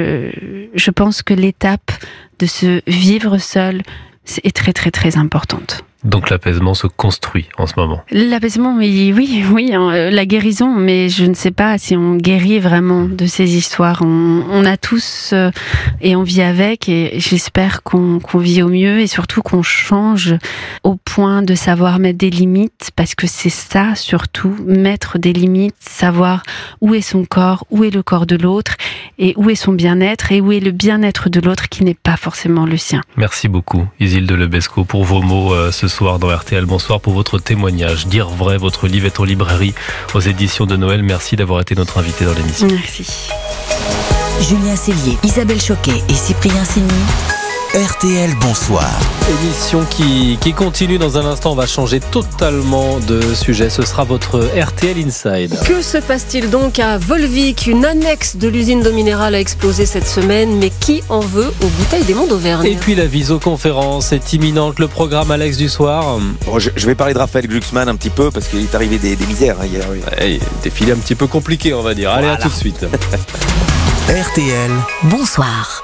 je pense que l'étape de se vivre seul est très, très, très importante. Donc l'apaisement se construit en ce moment. L'apaisement, oui, la guérison, mais je ne sais pas si on guérit vraiment de ces histoires. On a tous et on vit avec, et j'espère qu'on vit au mieux et surtout qu'on change au point de savoir mettre des limites, parce que c'est ça surtout, mettre des limites, savoir où est son corps, où est le corps de l'autre et où est son bien-être et où est le bien-être de l'autre qui n'est pas forcément le sien. Merci beaucoup Isilde Lebesco pour vos mots ce soir dans RTL. Bonsoir pour votre témoignage. Dire vrai, votre livre est en librairie aux éditions de Noël. Merci d'avoir été notre invité dans l'émission. Merci. Julien Cellier, Isabelle Choquet et Cyprien Signy. RTL Bonsoir. Émission qui continue dans un instant. On va changer totalement de sujet. Ce sera votre RTL Inside. Que se passe-t-il donc à Volvic? Une annexe de l'usine d'eau minérale a explosé cette semaine, mais qui en veut aux bouteilles des Monts d'Auvergne? Et puis la visioconférence est imminente. Le programme Alex du soir. Bon, je vais parler de Raphaël Glucksmann un petit peu parce qu'il est arrivé des misères hier. Oui. Ouais, défilé un petit peu compliqué, on va dire. Allez, à tout de suite. RTL Bonsoir.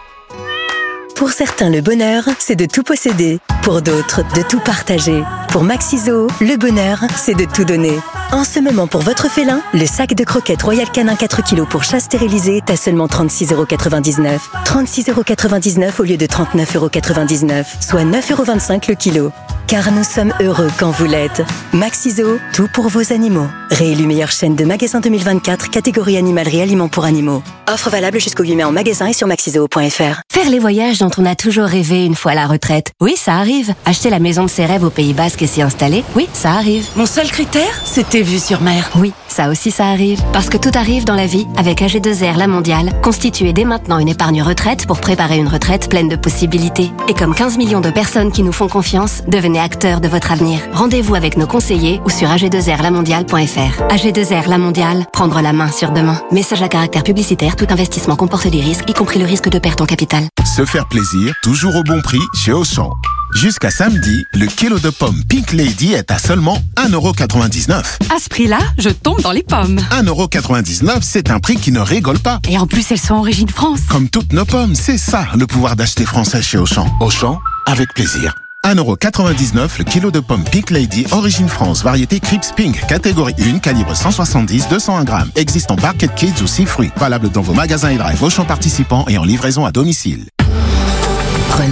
Pour certains, le bonheur, c'est de tout posséder. Pour d'autres, de tout partager. Pour Maxiso, le bonheur, c'est de tout donner. En ce moment, pour votre félin, le sac de croquettes Royal Canin 4 kg pour chat stérilisé est à seulement 36,99 €. 36,99 € au lieu de 39,99 €, soit 9,25 € le kilo. Car nous sommes heureux quand vous l'êtes. Maxiso, tout pour vos animaux. Réélu meilleure chaîne de magasins 2024, catégorie animalerie aliments pour animaux. Offre valable jusqu'au 8 mai en magasin et sur maxiso.fr. Faire les voyages dont on a toujours rêvé une fois à la retraite. Oui, ça arrive. Acheter la maison de ses rêves au Pays Basque et s'y installer. Oui, ça arrive. Mon seul critère, c'était vue sur mer. Oui, ça aussi ça arrive. Parce que tout arrive dans la vie avec AG2R La Mondiale. Constituez dès maintenant une épargne retraite pour préparer une retraite pleine de possibilités. Et comme 15 millions de personnes qui nous font confiance, devenez acteurs de votre avenir. Rendez-vous avec nos conseillers ou sur ag2rlamondiale.fr. AG2R La Mondiale, prendre la main sur demain. Message à caractère publicitaire, tout investissement comporte des risques, y compris le risque de perte en capital. Se faire plaisir, toujours au bon prix chez Auchan. Jusqu'à samedi, le kilo de pommes Pink Lady est à seulement 1,99 €. À ce prix-là, je tombe dans les pommes. 1,99 €, c'est un prix qui ne rigole pas. Et en plus, elles sont origine France. Comme toutes nos pommes, c'est ça, le pouvoir d'acheter français chez Auchan. Auchan, avec plaisir. 1,99 € le kilo de pommes Pink Lady, origine France, variété Crips Pink, catégorie 1, calibre 170-201 grammes. Existe en Barquette Kids ou 6 fruits. Valable dans vos magasins et drive Auchan participants et en livraison à domicile. Renault.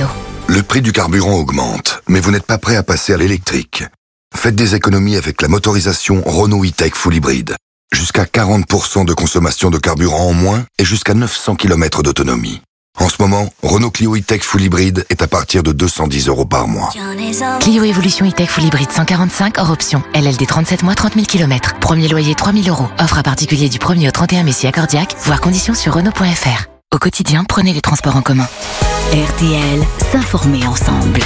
Le prix du carburant augmente, mais vous n'êtes pas prêt à passer à l'électrique. Faites des économies avec la motorisation Renault E-Tech Full Hybrid. Jusqu'à 40% de consommation de carburant en moins et jusqu'à 900 km d'autonomie. En ce moment, Renault Clio E-Tech Full Hybrid est à partir de 210 € par mois. Clio Evolution E-Tech Full Hybrid 145 hors option. LLD 37 mois, 30 000 km. Premier loyer 3 000 €. Offre à particulier du 1er au 31 mai si accordiaque. Voir conditions sur Renault.fr. Au quotidien, prenez les transports en commun. RTL, s'informer ensemble.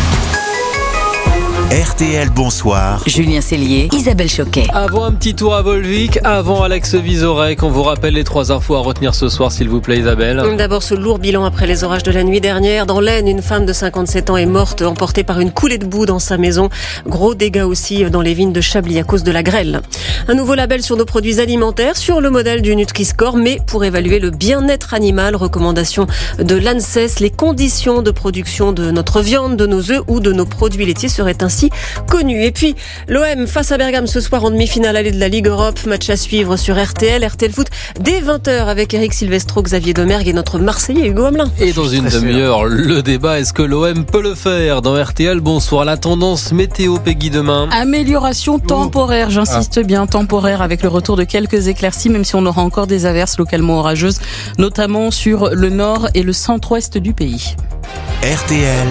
RTL, bonsoir. Julien Cellier, Isabelle Choquet. Avant un petit tour à Volvic, avant Alex Vizorek, on vous rappelle les 3 infos à retenir ce soir, s'il vous plaît, Isabelle. D'abord, ce lourd bilan après les orages de la nuit dernière. Dans l'Aisne, une femme de 57 ans est morte, emportée par une coulée de boue dans sa maison. Gros dégâts aussi dans les vignes de Chablis à cause de la grêle. Un nouveau label sur nos produits alimentaires, sur le modèle du Nutri-Score, mais pour évaluer le bien-être animal. Recommandation de l'ANSES. Les conditions de production de notre viande, de nos œufs ou de nos produits laitiers seraient ainsi connues. Et puis, l'OM face à Bergame ce soir en demi-finale allée de la Ligue Europe. Match à suivre sur RTL Foot dès 20h avec Eric Silvestro, Xavier Domergue et notre Marseillais Hugo Hamelin. Et dans une demi-heure, le débat, est-ce que l'OM peut le faire dans RTL? Bonsoir, la tendance météo, Peggy, demain. Amélioration temporaire, j'insiste bien, temporaire, avec le retour de quelques éclaircies, même si on aura encore des averses localement orageuses, notamment sur le nord et le centre-ouest du pays. RTL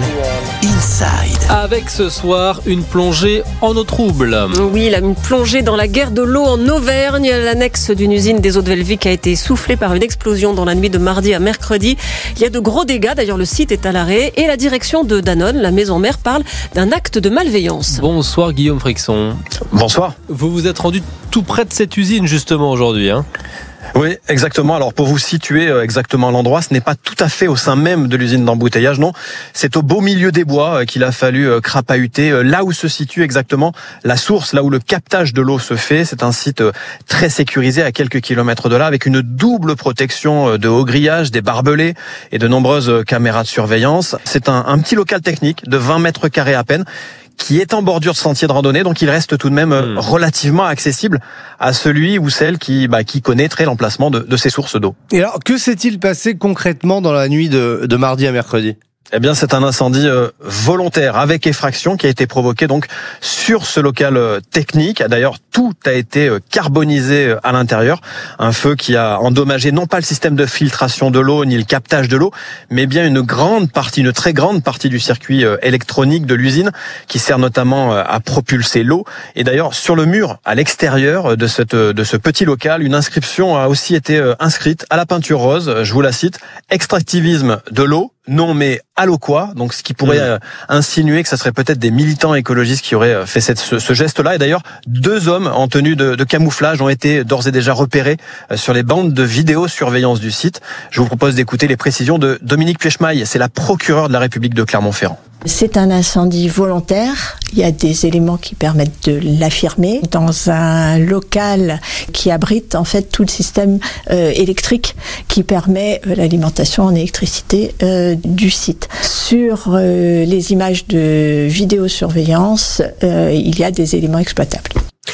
Inside. Avec ce soir une plongée en eau trouble. Oui, une plongée dans la guerre de l'eau en Auvergne. L'annexe d'une usine des Eaux de Velvic a été soufflée par une explosion dans la nuit de mardi à mercredi. Il y a de gros dégâts, d'ailleurs le site est à l'arrêt. Et la direction de Danone, la maison mère, parle d'un acte de malveillance. Bonsoir Guillaume Frixon. Bonsoir. Vous vous êtes rendu tout près de cette usine justement aujourd'hui, hein? Oui, exactement. Alors pour vous situer exactement à l'endroit, ce n'est pas tout à fait au sein même de l'usine d'embouteillage, non. C'est au beau milieu des bois qu'il a fallu crapahuter, là où se situe exactement la source, là où le captage de l'eau se fait. C'est un site très sécurisé à quelques kilomètres de là, avec une double protection de hauts grillages, des barbelés et de nombreuses caméras de surveillance. C'est un petit local technique de 20 mètres carrés à peine, qui est en bordure de sentier de randonnée, donc il reste tout de même relativement accessible à celui ou celle qui connaîtrait l'emplacement de ces sources d'eau. Et alors, que s'est-il passé concrètement dans la nuit de mardi à mercredi ? Eh bien, c'est un incendie volontaire avec effraction qui a été provoqué donc sur ce local technique. D'ailleurs, tout a été carbonisé à l'intérieur. Un feu qui a endommagé non pas le système de filtration de l'eau ni le captage de l'eau, mais bien une très grande partie du circuit électronique de l'usine qui sert notamment à propulser l'eau. Et d'ailleurs, sur le mur à l'extérieur de ce petit local, une inscription a aussi été inscrite à la peinture rose. Je vous la cite: extractivisme de l'eau. Non, mais à l'eau quoi? Donc, ce qui pourrait insinuer que ça serait peut-être des militants écologistes qui auraient fait ce geste-là. Et d'ailleurs, 2 hommes en tenue de camouflage ont été d'ores et déjà repérés sur les bandes de vidéosurveillance du site. Je vous propose d'écouter les précisions de Dominique Puechmaille. C'est la procureure de la République de Clermont-Ferrand. C'est un incendie volontaire. Il y a des éléments qui permettent de l'affirmer. Dans un local qui abrite en fait tout le système électrique qui permet l'alimentation en électricité du site. Sur les images de vidéosurveillance, il y a des éléments exploitables.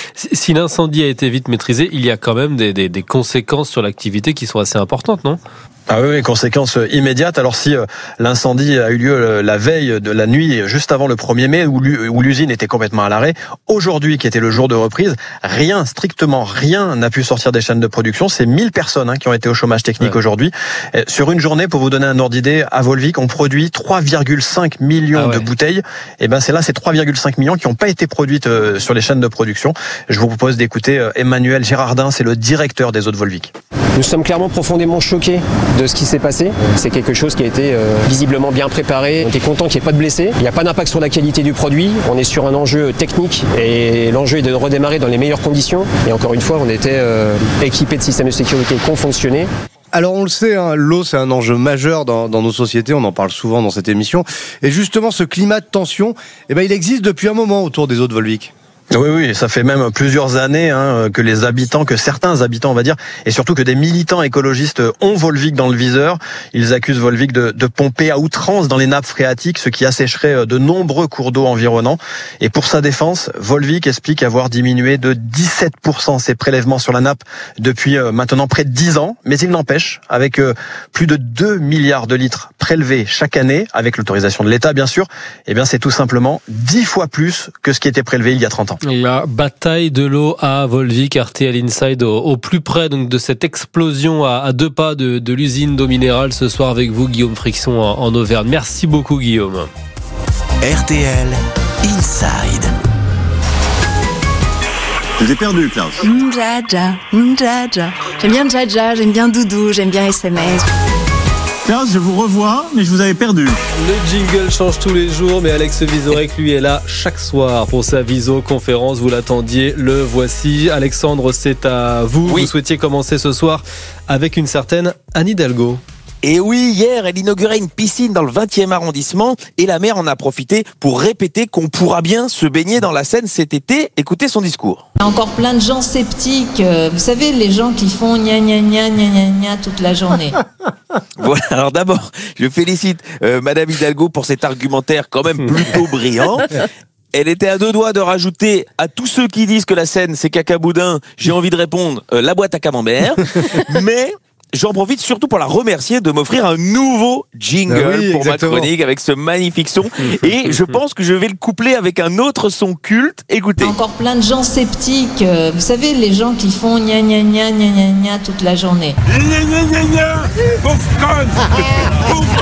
Si l'incendie a été vite maîtrisé, il y a quand même des conséquences sur l'activité qui sont assez importantes, non ? Ah oui, conséquences immédiates. Alors si l'incendie a eu lieu la veille de la nuit, juste avant le 1er mai, où l'usine était complètement à l'arrêt, aujourd'hui, qui était le jour de reprise, strictement rien n'a pu sortir des chaînes de production. C'est 1000 personnes qui ont été au chômage technique aujourd'hui. Sur une journée, pour vous donner un ordre d'idée, à Volvic, on produit 3,5 millions de bouteilles. Et ben c'est 3,5 millions qui n'ont pas été produites sur les chaînes de production. Je vous propose d'écouter Emmanuel Gérardin, c'est le directeur des Eaux de Volvic. Nous sommes clairement profondément choqués de ce qui s'est passé. C'est quelque chose qui a été visiblement bien préparé. On est content qu'il n'y ait pas de blessés. Il n'y a pas d'impact sur la qualité du produit. On est sur un enjeu technique et l'enjeu est de redémarrer dans les meilleures conditions. Et encore une fois, on était équipés de systèmes de sécurité qui ont fonctionné. Alors on le sait, l'eau c'est un enjeu majeur dans nos sociétés, on en parle souvent dans cette émission. Et justement ce climat de tension, il existe depuis un moment autour des Eaux de Volvic. Oui, ça fait même plusieurs années que certains habitants, on va dire, et surtout que des militants écologistes ont Volvic dans le viseur. Ils accusent Volvic de pomper à outrance dans les nappes phréatiques, ce qui assécherait de nombreux cours d'eau environnants. Et pour sa défense, Volvic explique avoir diminué de 17% ses prélèvements sur la nappe depuis maintenant près de 10 ans. Mais il n'empêche, avec plus de 2 milliards de litres prélevés chaque année, avec l'autorisation de l'État bien sûr, eh bien c'est tout simplement 10 fois plus que ce qui était prélevé il y a 30 ans. La bataille de l'eau à Volvic, RTL Inside au plus près donc de cette explosion à 2 pas de l'usine d'eau minérale ce soir avec vous Guillaume Frixon en Auvergne. Merci beaucoup Guillaume. RTL Inside. Je vous ai perdu, Klaus. Jaja. J'aime bien Jaja, j'aime bien Doudou, j'aime bien SMS. Klaus, je vous revois, mais je vous avais perdu. Le jingle change tous les jours, mais Alex Vizorek, lui, est là chaque soir pour sa viso-conférence. Vous l'attendiez, le voici. Alexandre, c'est à vous. Oui. Vous souhaitiez commencer ce soir avec une certaine Anne Hidalgo. Et oui, hier, elle inaugurait une piscine dans le 20e arrondissement et la maire en a profité pour répéter qu'on pourra bien se baigner dans la Seine cet été. Écoutez son discours. Il y a encore plein de gens sceptiques. Vous savez, les gens qui font gna gna gna gna gna gna toute la journée. Voilà, alors d'abord, je félicite Madame Hidalgo pour cet argumentaire quand même plutôt brillant. Elle était à 2 doigts de rajouter à tous ceux qui disent que la Seine c'est cacaboudin, j'ai envie de répondre la boîte à camembert. Mais j'en profite surtout pour la remercier de m'offrir un nouveau jingle pour ma chronique avec ce magnifique son. Et je pense que je vais le coupler avec un autre son culte. Écoutez. Encore plein de gens sceptiques. Vous savez, les gens qui font gna gna gna gna gna gna toute la journée. Gna gna gna gna, pauvre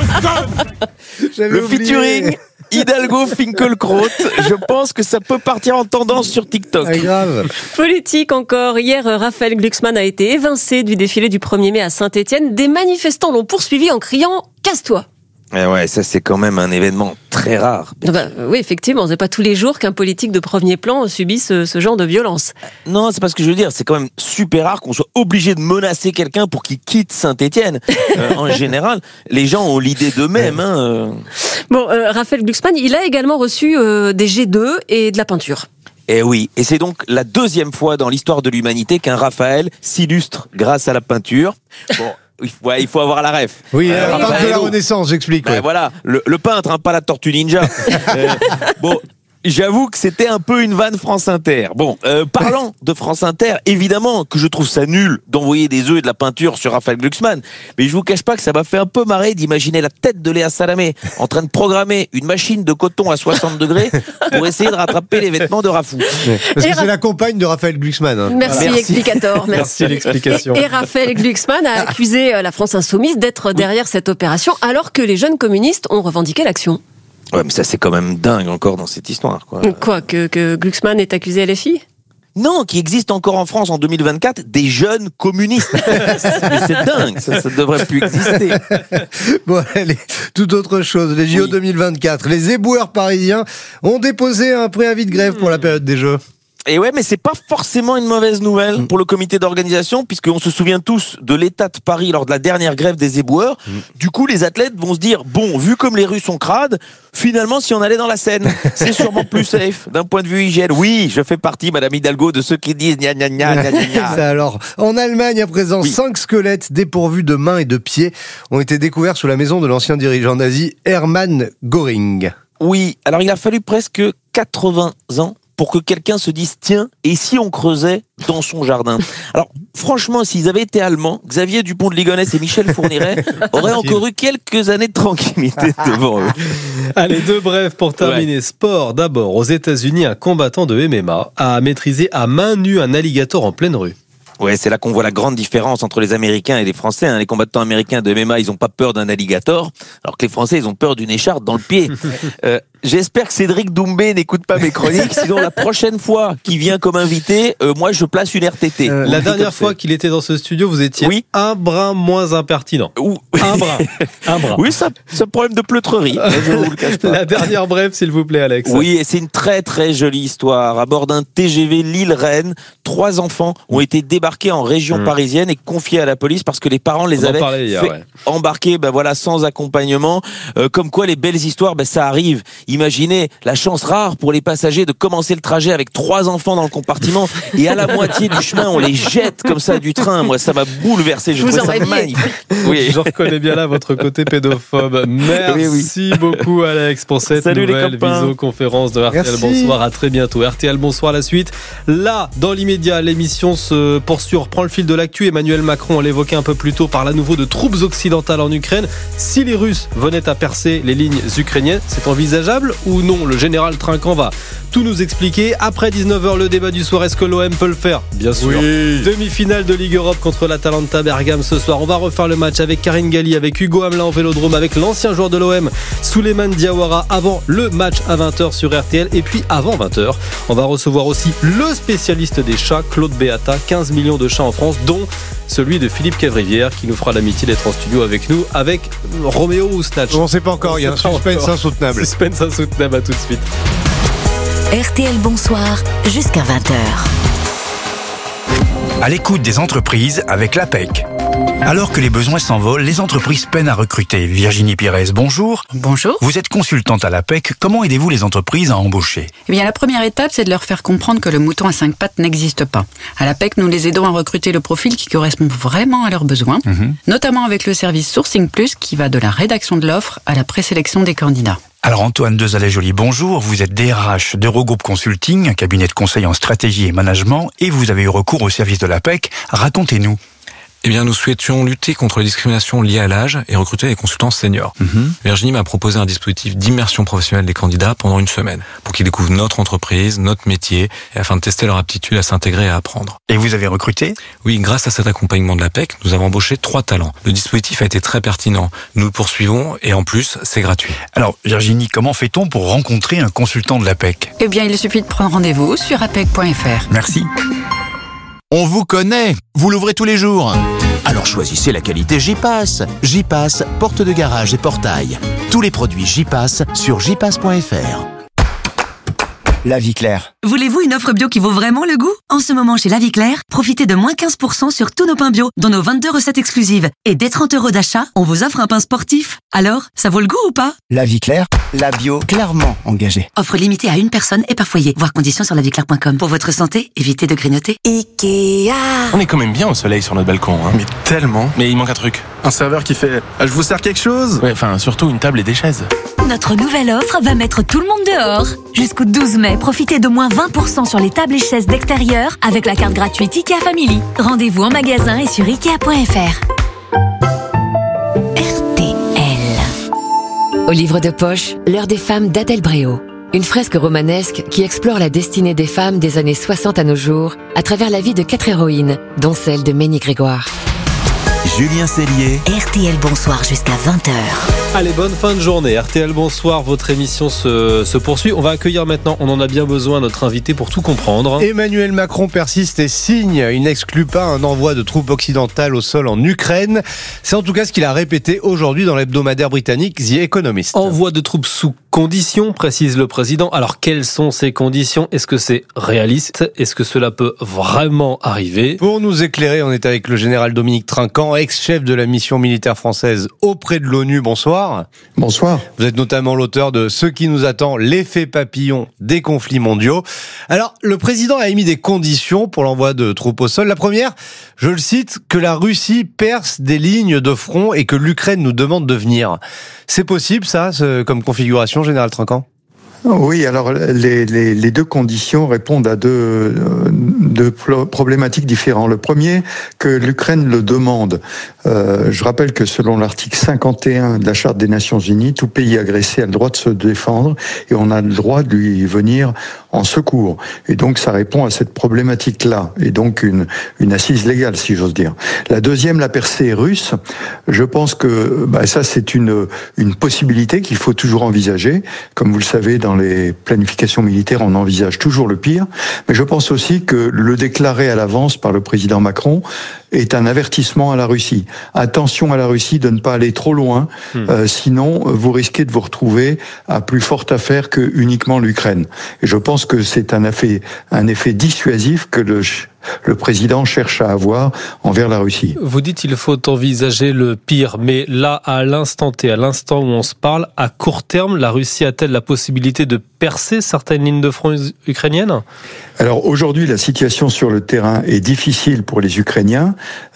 conne. Le featuring Hidalgo Finkielkraut, je pense que ça peut partir en tendance sur TikTok. Grave. Politique encore. Hier, Raphaël Glucksmann a été évincé du défilé du 1er mai à Saint-Étienne. Des manifestants l'ont poursuivi en criant « Casse-toi ». Ouais, ça c'est quand même un événement très rare. Oui, effectivement, c'est pas tous les jours qu'un politique de premier plan subit ce genre de violence. Non, c'est pas ce que je veux dire. C'est quand même super rare qu'on soit obligé de menacer quelqu'un pour qu'il quitte Saint-Étienne. En général, les gens ont l'idée d'eux-mêmes. Bon, Raphaël Glucksmann, il a également reçu des G2 et de la peinture. Eh oui, et c'est donc la 2e fois dans l'histoire de l'humanité qu'un Raphaël s'illustre grâce à la peinture. Bon. Ouais, il faut avoir la ref. Oui, peintre de la Renaissance, j'explique. Voilà, le peintre, pas la tortue ninja. Bon, j'avoue que c'était un peu une vanne France Inter. Bon, parlant de France Inter, évidemment que je trouve ça nul d'envoyer des œufs et de la peinture sur Raphaël Glucksmann, mais je vous cache pas que ça m'a fait un peu marrer d'imaginer la tête de Léa Salamé en train de programmer une machine de coton à 60 degrés pour essayer de rattraper les vêtements de Rafou. Parce que c'est la compagne de Raphaël Glucksmann. Hein. Merci, explicateur. Merci l'explication. Et Raphaël Glucksmann a accusé la France Insoumise d'être derrière cette opération, alors que les jeunes communistes ont revendiqué l'action. Ouais, mais ça c'est quand même dingue encore dans cette histoire. Quoi, que Glucksmann est accusé LFI ? Non, qui existe encore en France en 2024 des jeunes communistes. C'est dingue, ça ne devrait plus exister. Bon, allez, toute autre chose. Les JO 2024, les éboueurs parisiens ont déposé un préavis de grève pour la période des Jeux. Et ouais, mais c'est pas forcément une mauvaise nouvelle pour le comité d'organisation, puisqu'on se souvient tous de l'état de Paris lors de la dernière grève des éboueurs. Du coup, les athlètes vont se dire, bon, vu comme les rues sont crades, finalement, si on allait dans la Seine, c'est sûrement plus safe d'un point de vue hygiène. Oui, je fais partie, Madame Hidalgo, de ceux qui disent gna gna gna gna gna. Alors, en Allemagne, à présent, 5 squelettes dépourvus de mains et de pieds ont été découverts sous la maison de l'ancien dirigeant nazi Hermann Göring. Oui, alors il a fallu presque 80 ans pour que quelqu'un se dise, tiens, et si on creusait dans son jardin? Alors, franchement, s'ils avaient été allemands, Xavier Dupont de Ligonnès et Michel Fourniret auraient encore eu quelques années de tranquillité devant eux. Allez, 2 brèves pour terminer. Ouais. Sport, d'abord. Aux États-Unis, un combattant de MMA a maîtrisé à main nue un alligator en pleine rue. Ouais, c'est là qu'on voit la grande différence entre les Américains et les Français. Les combattants américains de MMA, ils ont pas peur d'un alligator, alors que les Français, ils ont peur d'une écharpe dans le pied. J'espère que Cédric Doumbé n'écoute pas mes chroniques, sinon la prochaine fois qu'il vient comme invité, moi je place une RTT. La dernière fois qu'il était dans ce studio, vous étiez un brin moins impertinent. Un brin. Oui, c'est un problème de pleutrerie. Je vous le cache pas. La dernière brève, s'il vous plaît, Alex. Oui, et c'est une très très jolie histoire. À bord d'un TGV Lille-Rennes, 3 enfants ont été débarqués en région parisienne et confiés à la police parce que les parents les avaient embarqués sans accompagnement. Comme quoi les belles histoires, ça arrive. Imaginez la chance rare pour les passagers de commencer le trajet avec 3 enfants dans le compartiment et à la moitié du chemin, on les jette comme ça du train. Moi, ça m'a bouleversé. Je trouve ça magnifique. Oui. Je reconnais bien là votre côté pédophobe. Merci beaucoup, Alex, pour cette nouvelle visioconférence de RTL. Merci. Bonsoir, à très bientôt. RTL, bonsoir, la suite. Là, dans l'immédiat, l'émission se poursuit. On reprend le fil de l'actu. Emmanuel Macron, on l'évoquait un peu plus tôt, parle à nouveau de troupes occidentales en Ukraine. Si les Russes venaient à percer les lignes ukrainiennes, c'est envisageable ou non? Le général Trinquant va tout nous expliquer. Après 19h, le débat du soir, est-ce que l'OM peut le faire? Bien sûr. Oui. Demi-finale de Ligue Europe contre l'Atalanta Bergame ce soir. On va refaire le match avec Karine Galli, avec Hugo Hamelin au Vélodrome, avec l'ancien joueur de l'OM, Souleymane Diawara, avant le match à 20h sur RTL. Et puis avant 20h, on va recevoir aussi le spécialiste des chats, Claude Beata. 15 millions de chats en France, dont celui de Philippe Cavrivière, qui nous fera l'amitié d'être en studio avec nous, avec Roméo ou Snatch. On ne sait pas encore, il y a un suspense insoutenable. Suspense insoutenable, à tout de suite. RTL Bonsoir, jusqu'à 20h. À l'écoute des entreprises avec l'APEC. Alors que les besoins s'envolent, les entreprises peinent à recruter. Virginie Pires, bonjour. Bonjour. Vous êtes consultante à l'APEC. Comment aidez-vous les entreprises à embaucher? Eh bien, la première étape, c'est de leur faire comprendre que le mouton à 5 pattes n'existe pas. À l'APEC, nous les aidons à recruter le profil qui correspond vraiment à leurs besoins, notamment avec le service Sourcing Plus qui va de la rédaction de l'offre à la présélection des candidats. Alors Antoine Dezalais-Joly, bonjour. Vous êtes DRH d'Eurogroupe Consulting, un cabinet de conseil en stratégie et management, et vous avez eu recours au service de l'APEC. Racontez-nous. Eh bien, nous souhaitions lutter contre les discriminations liées à l'âge et recruter des consultants seniors. Virginie m'a proposé un dispositif d'immersion professionnelle des candidats pendant une semaine pour qu'ils découvrent notre entreprise, notre métier, et afin de tester leur aptitude à s'intégrer et à apprendre. Et vous avez recruté? Oui, grâce à cet accompagnement de l'APEC, nous avons embauché 3 talents. Le dispositif a été très pertinent. Nous le poursuivons et en plus, c'est gratuit. Alors, Virginie, comment fait-on pour rencontrer un consultant de l'APEC? Eh bien, il suffit de prendre rendez-vous sur apec.fr. Merci. On vous connaît, vous l'ouvrez tous les jours. Alors choisissez la qualité J-Pass. J-Pass, porte de garage et portail. Tous les produits J-Pass sur jpass.fr. La Vie Claire. Voulez-vous une offre bio qui vaut vraiment le goût? En ce moment, chez La Vie Claire, profitez de moins 15% sur tous nos pains bio, dont nos 22 recettes exclusives. Et dès 30 € d'achat, on vous offre un pain sportif. Alors, ça vaut le goût ou pas? La Vie Claire, la bio clairement engagée. Offre limitée à une personne et par foyer. Voir conditions sur laviclaire.com. Pour votre santé, évitez de grignoter. Ikea. On est quand même bien au soleil sur notre balcon, hein. Mais tellement. Mais il manque un truc. Un serveur qui fait « Je vous sers quelque chose ?» Ouais, enfin, surtout une table et des chaises. Notre nouvelle offre va mettre tout le monde dehors. Jusqu'au 12 mai, profitez de moins 20% sur les tables et chaises d'extérieur avec la carte gratuite Ikea Family. Rendez-vous en magasin et sur Ikea.fr. RTL. Au livre de poche, L'heure des femmes d'Adèle Bréau. Une fresque romanesque qui explore la destinée des femmes des années 60 à nos jours à travers la vie de 4 héroïnes, dont celle de Ménie Grégoire. Julien Cellier. RTL Bonsoir jusqu'à 20h. Allez, bonne fin de journée. RTL Bonsoir, votre émission se poursuit. On va accueillir maintenant, on en a bien besoin, notre invité pour tout comprendre. Emmanuel Macron persiste et signe. Il n'exclut pas un envoi de troupes occidentales au sol en Ukraine. C'est en tout cas ce qu'il a répété aujourd'hui dans l'hebdomadaire britannique The Economist. Envoi de troupes sous conditions, précise le président. Alors, quelles sont ces conditions? Est-ce que c'est réaliste? Est-ce que cela peut vraiment arriver? Pour nous éclairer, on est avec le général Dominique Trinquant, ex-chef de la mission militaire française auprès de l'ONU. Bonsoir. Bonsoir. Vous êtes notamment l'auteur de Ce qui nous attend, l'effet papillon des conflits mondiaux. Alors, le président a émis des conditions pour l'envoi de troupes au sol. La première, je le cite, que la Russie perce des lignes de front et que l'Ukraine nous demande de venir. C'est possible, ça, comme configuration, général Trinquant? Oui, alors les deux conditions répondent à deux problématiques différentes. Le premier, que l'Ukraine le demande. Je rappelle que selon l'article 51 de la Charte des Nations Unies, tout pays agressé a le droit de se défendre et on a le droit de lui venir en secours. Et donc ça répond à cette problématique-là, et donc une assise légale, si j'ose dire. La deuxième, la percée russe, je pense que ça c'est une possibilité qu'il faut toujours envisager. Comme vous le savez, dans les planifications militaires, on envisage toujours le pire. Mais je pense aussi que le déclarer à l'avance par le président Macron est un avertissement à la Russie. Attention à la Russie de ne pas aller trop loin, sinon vous risquez de vous retrouver à plus forte affaire que uniquement l'Ukraine. Et je pense que c'est un effet dissuasif que le président cherche à avoir envers la Russie. Vous dites qu'il faut envisager le pire, mais là, à l'instant T, à l'instant où on se parle, à court terme, la Russie a-t-elle la possibilité de percer certaines lignes de front ukrainiennes ? Alors aujourd'hui, la situation sur le terrain est difficile pour les Ukrainiens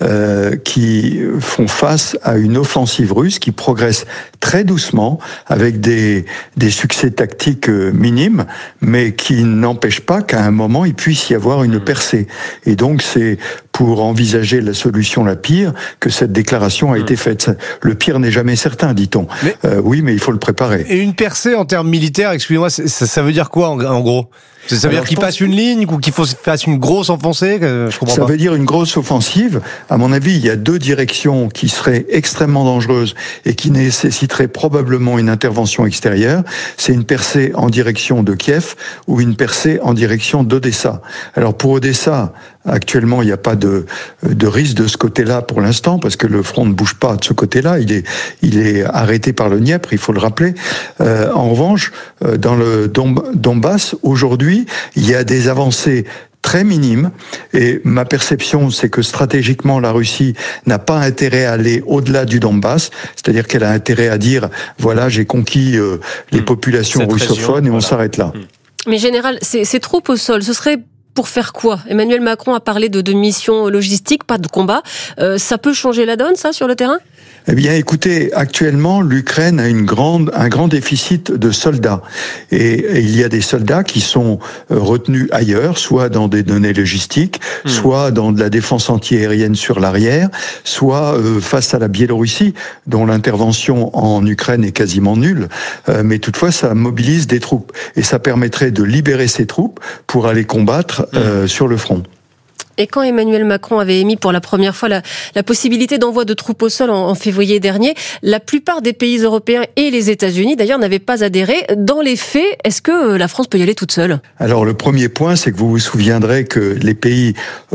qui font face à une offensive russe qui progresse très doucement avec des succès tactiques minimes, mais qui n'empêchent pas qu'à un moment il puisse y avoir une percée. Et donc c'est pour envisager la solution la pire que cette déclaration a été faite. Le pire n'est jamais certain, dit-on. Oui, mais il faut le préparer. Et une percée en termes militaires, excusez-moi, ça veut dire quoi en gros ? Ça veut dire qu'il passe une ligne ou qu'il fasse une grosse enfoncée ? Je comprends pas. Ça veut dire une grosse offensive. À mon avis, il y a deux directions qui seraient extrêmement dangereuses et qui nécessiteraient probablement une intervention extérieure. C'est une percée en direction de Kiev ou une percée en direction d'Odessa. Alors pour Odessa, actuellement, il n'y a pas de risque de ce côté-là pour l'instant, parce que le front ne bouge pas de ce côté-là. Il est arrêté par le Dniepr, il faut le rappeler. En revanche, dans le Donbass, aujourd'hui, il y a des avancées très minimes, et ma perception, c'est que stratégiquement, la Russie n'a pas intérêt à aller au-delà du Donbass, c'est-à-dire qu'elle a intérêt à dire, voilà, j'ai conquis les populations russophones, et on s'arrête là. Mais général, ces troupes au sol, ce serait pour faire quoi ? Emmanuel Macron a parlé de missions logistiques, pas de combat. Ça peut changer la donne, ça, sur le terrain ? Eh bien, écoutez, actuellement, l'Ukraine a un grand déficit de soldats. Et il y a des soldats qui sont retenus ailleurs, soit dans des données logistiques, soit dans de la défense antiaérienne sur l'arrière, soit face à la Biélorussie, dont l'intervention en Ukraine est quasiment nulle. Mais toutefois, ça mobilise des troupes. Et ça permettrait de libérer ces troupes pour aller combattre sur le front. Et quand Emmanuel Macron avait émis pour la première fois la possibilité d'envoi de troupes au sol en février dernier, la plupart des pays européens et les États-Unis, d'ailleurs, n'avaient pas adhéré. Dans les faits, est-ce que la France peut y aller toute seule ? Alors, le premier point, c'est que vous vous souviendrez que les pays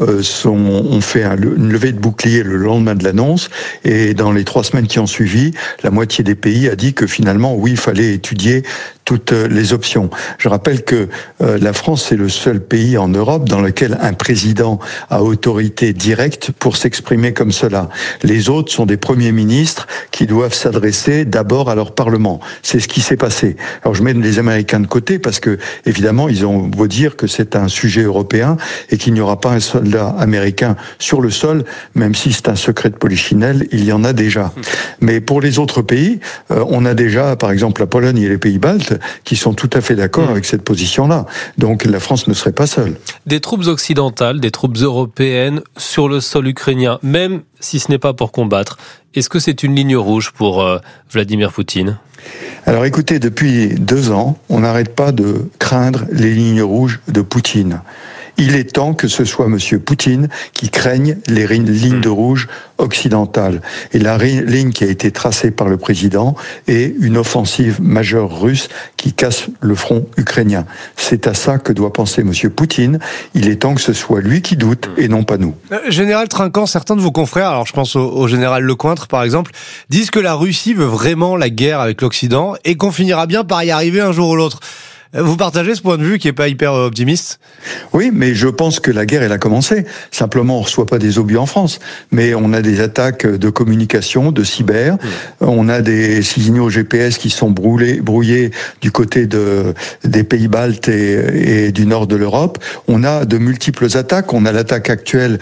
ont fait une levée de bouclier le lendemain de l'annonce, et dans les 3 semaines qui ont suivi, la moitié des pays a dit que finalement, oui, il fallait étudier toutes les options. Je rappelle que la France est le seul pays en Europe dans lequel un président a autorité directe pour s'exprimer comme cela. Les autres sont des premiers ministres qui doivent s'adresser d'abord à leur parlement. C'est ce qui s'est passé. Alors je mets les Américains de côté parce que évidemment ils ont beau dire que c'est un sujet européen et qu'il n'y aura pas un soldat américain sur le sol, même si c'est un secret de polichinelle, il y en a déjà. Mais pour les autres pays, on a déjà par exemple la Pologne et les pays baltes qui sont tout à fait d'accord avec cette position-là. Donc la France ne serait pas seule. Des troupes occidentales, des troupes européennes sur le sol ukrainien, même si ce n'est pas pour combattre, est-ce que c'est une ligne rouge pour Vladimir Poutine ? Alors écoutez, depuis 2 ans, on n'arrête pas de craindre les lignes rouges de Poutine. Il est temps que ce soit M. Poutine qui craigne les lignes de rouge occidentales. Et la ligne qui a été tracée par le président est une offensive majeure russe qui casse le front ukrainien. C'est à ça que doit penser M. Poutine. Il est temps que ce soit lui qui doute et non pas nous. Général Trinquant, certains de vos confrères, alors je pense au général Lecointre par exemple, disent que la Russie veut vraiment la guerre avec l'Occident et qu'on finira bien par y arriver un jour ou l'autre. Vous partagez ce point de vue qui est pas hyper optimiste ? Oui, mais je pense que la guerre, elle a commencé. Simplement, on reçoit pas des obus en France, mais on a des attaques de communication, de cyber. On a des signaux GPS qui sont brouillés du côté des pays baltes et du nord de l'Europe. On a de multiples attaques. On a l'attaque actuelle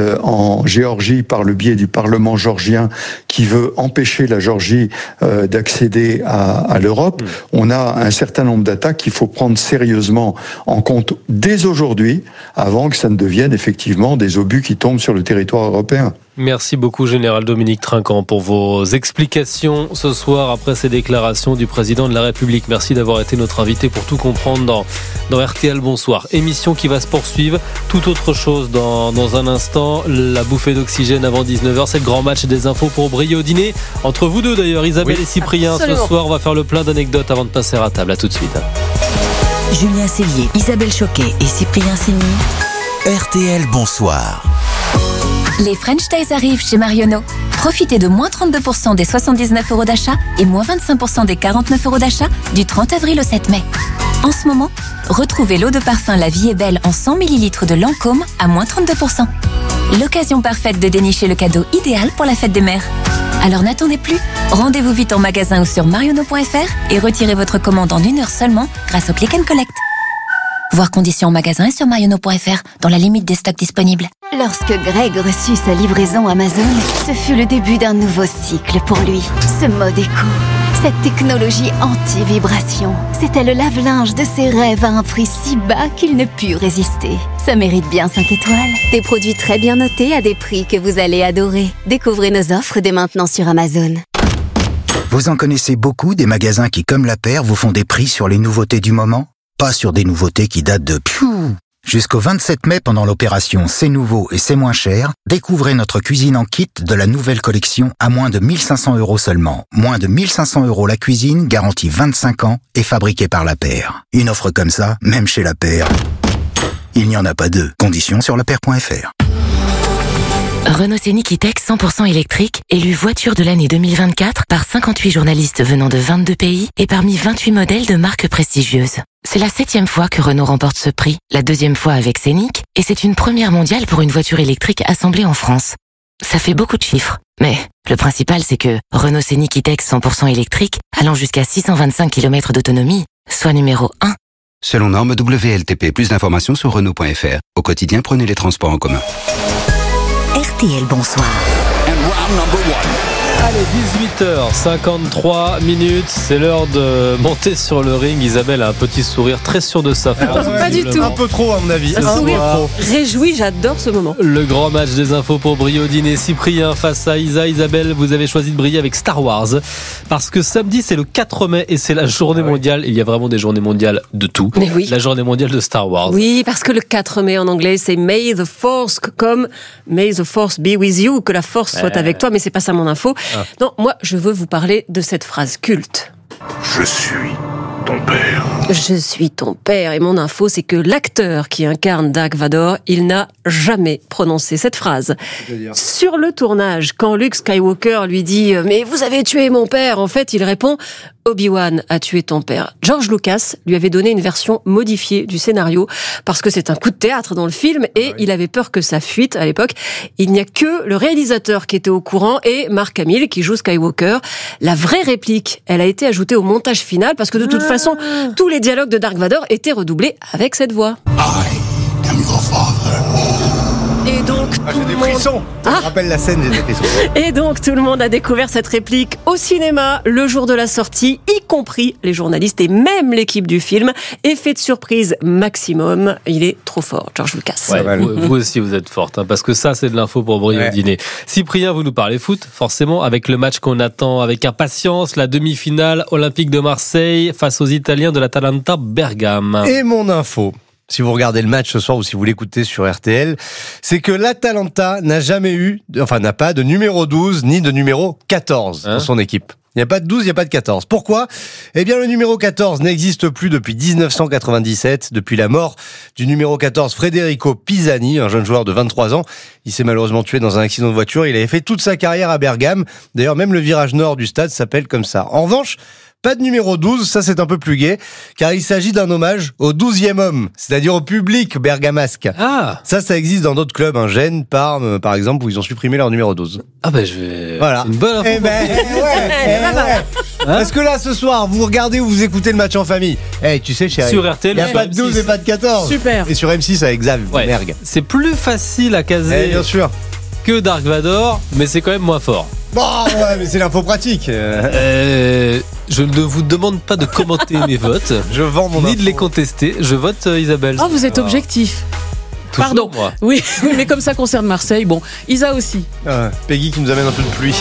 en Géorgie par le biais du Parlement géorgien qui veut empêcher la Géorgie d'accéder à l'Europe. On a un certain nombre d'attaques qu'il faut prendre sérieusement en compte dès aujourd'hui, avant que ça ne devienne effectivement des obus qui tombent sur le territoire européen. Merci beaucoup, Général Dominique Trinquant, pour vos explications ce soir après ces déclarations du président de la République. Merci d'avoir été notre invité pour tout comprendre dans RTL Bonsoir. Émission qui va se poursuivre. Tout autre chose dans un instant. La bouffée d'oxygène avant 19h. C'est le grand match des infos pour briller au dîner. Entre vous deux d'ailleurs, Isabelle et Cyprien. Absolument. Ce soir, on va faire le plein d'anecdotes avant de passer à table. À tout de suite. Julien Cellier, Isabelle Choquet et Cyprien Signy. RTL Bonsoir. Les French Days arrivent chez Marionneau. Profitez de moins 32% des 79 € d'achat et moins 25% des 49 € d'achat du 30 avril au 7 mai. En ce moment, retrouvez l'eau de parfum La Vie est Belle en 100 ml de Lancôme à moins 32%. L'occasion parfaite de dénicher le cadeau idéal pour la fête des mères. Alors n'attendez plus, rendez-vous vite en magasin ou sur mariono.fr et retirez votre commande en 1 heure seulement grâce au Click & Collect. Voir conditions en magasin et sur mariono.fr dans la limite des stocks disponibles. Lorsque Greg reçut sa livraison Amazon, ce fut le début d'un nouveau cycle pour lui. Ce mode éco, cette technologie anti-vibration, c'était le lave-linge de ses rêves à un prix si bas qu'il ne put résister. Ça mérite bien 5 étoiles. Des produits très bien notés à des prix que vous allez adorer. Découvrez nos offres dès maintenant sur Amazon. Vous en connaissez beaucoup des magasins qui, comme La Paire, vous font des prix sur les nouveautés du moment? Pas sur des nouveautés qui datent de Jusqu'au 27 mai, pendant l'opération C'est nouveau et c'est moins cher, découvrez notre cuisine en kit de la nouvelle collection à moins de 1 500 € seulement. Moins de 1 500 € la cuisine, garantie 25 ans et fabriquée par La Paire. Une offre comme ça, même chez La Paire, il n'y en a pas deux. Conditions sur lapaire.fr. Renault Scénic E-Tech 100% électrique, élu voiture de l'année 2024 par 58 journalistes venant de 22 pays et parmi 28 modèles de marques prestigieuses. C'est la 7e fois que Renault remporte ce prix, la 2e fois avec Scénic, et c'est une première mondiale pour une voiture électrique assemblée en France. Ça fait beaucoup de chiffres, mais le principal c'est que Renault Scénic E-Tech 100% électrique, allant jusqu'à 625 km d'autonomie, soit numéro 1. Selon norme WLTP, plus d'informations sur Renault.fr. Au quotidien, prenez les transports en commun. RTL, bonsoir. Allez, 18h53, c'est l'heure de monter sur le ring. Isabelle a un petit sourire très sûr de sa force. Pas du tout. Un peu trop, à mon avis. Un sourire réjoui, j'adore ce moment. Le grand match des infos pour Brio Dîner. Cyprien face à Isa. Isabelle, vous avez choisi de briller avec Star Wars. Parce que samedi, c'est le 4 mai et c'est la journée mondiale. Il y a vraiment des journées mondiales de tout. Mais oui. La journée mondiale de Star Wars. Oui, parce que le 4 mai en anglais, c'est May the Force, comme May the Force be with you, que la force soit avec toi. Mais c'est pas ça mon info. Ah. Non, moi, je veux vous parler de cette phrase culte. Je suis ton père. Je suis ton père. Et mon info, c'est que l'acteur qui incarne Dark Vador, il n'a jamais prononcé cette phrase. Sur le tournage, quand Luke Skywalker lui dit « Mais vous avez tué mon père », en fait, il répond « Obi-Wan a tué ton père ». George Lucas lui avait donné une version modifiée du scénario parce que c'est un coup de théâtre dans le film et il avait peur que ça fuite à l'époque. Il n'y a que le réalisateur qui était au courant et Mark Hamill qui joue Skywalker. La vraie réplique, elle a été ajoutée au montage final parce que de toute façon, tous les dialogues de Dark Vador étaient redoublés avec cette voix. I am your father. Et donc, j'ai des frissons. Ça me rappelle la scène, j'ai des frissons. Et donc, tout le monde a découvert cette réplique au cinéma le jour de la sortie, y compris les journalistes et même l'équipe du film. Effet de surprise maximum. Il est trop fort, George Lucas. Ouais, vous aussi, vous êtes forte, hein, parce que ça, c'est de l'info pour Brio Dîner. Cyprien, vous nous parlez foot, forcément, avec le match qu'on attend avec impatience, la demi-finale olympique de Marseille face aux Italiens de l'Atalanta Bergame. Et mon info, si vous regardez le match ce soir ou si vous l'écoutez sur RTL, c'est que l'Atalanta n'a pas de numéro 12 ni de numéro 14 dans son équipe. Il n'y a pas de 12, il n'y a pas de 14. Pourquoi ? Eh bien, le numéro 14 n'existe plus depuis 1997, depuis la mort du numéro 14, Federico Pisani, un jeune joueur de 23 ans. Il s'est malheureusement tué dans un accident de voiture. Il avait fait toute sa carrière à Bergame. D'ailleurs, même le virage nord du stade s'appelle comme ça. En revanche, pas de numéro 12, ça c'est un peu plus gai, car il s'agit d'un hommage au 12e homme, c'est-à-dire au public bergamasque. Ah. Ça existe dans d'autres clubs, Gênes, Parme, par exemple, où ils ont supprimé leur numéro 12. Ah ben je vais... Voilà. C'est une bonne info. Parce que là, ce soir, vous regardez ou vous écoutez le match en famille. Tu sais, chérie, sur RTL, il n'y a pas de 12 et pas de 14. Super. Et sur M6 avec Xav Mergue. C'est plus facile à caser bien sûr. que Dark Vador, mais c'est quand même moins fort. Bon, ouais, mais c'est l'info pratique. Je ne vous demande pas de commenter mes votes. Je vends mon ni info. de les contester. Je vote Isabelle. Oh, vous êtes objectif. Toujours, pardon. Moi. Oui, mais comme ça concerne Marseille. Bon, Isa aussi. Peggy qui nous amène un peu de pluie.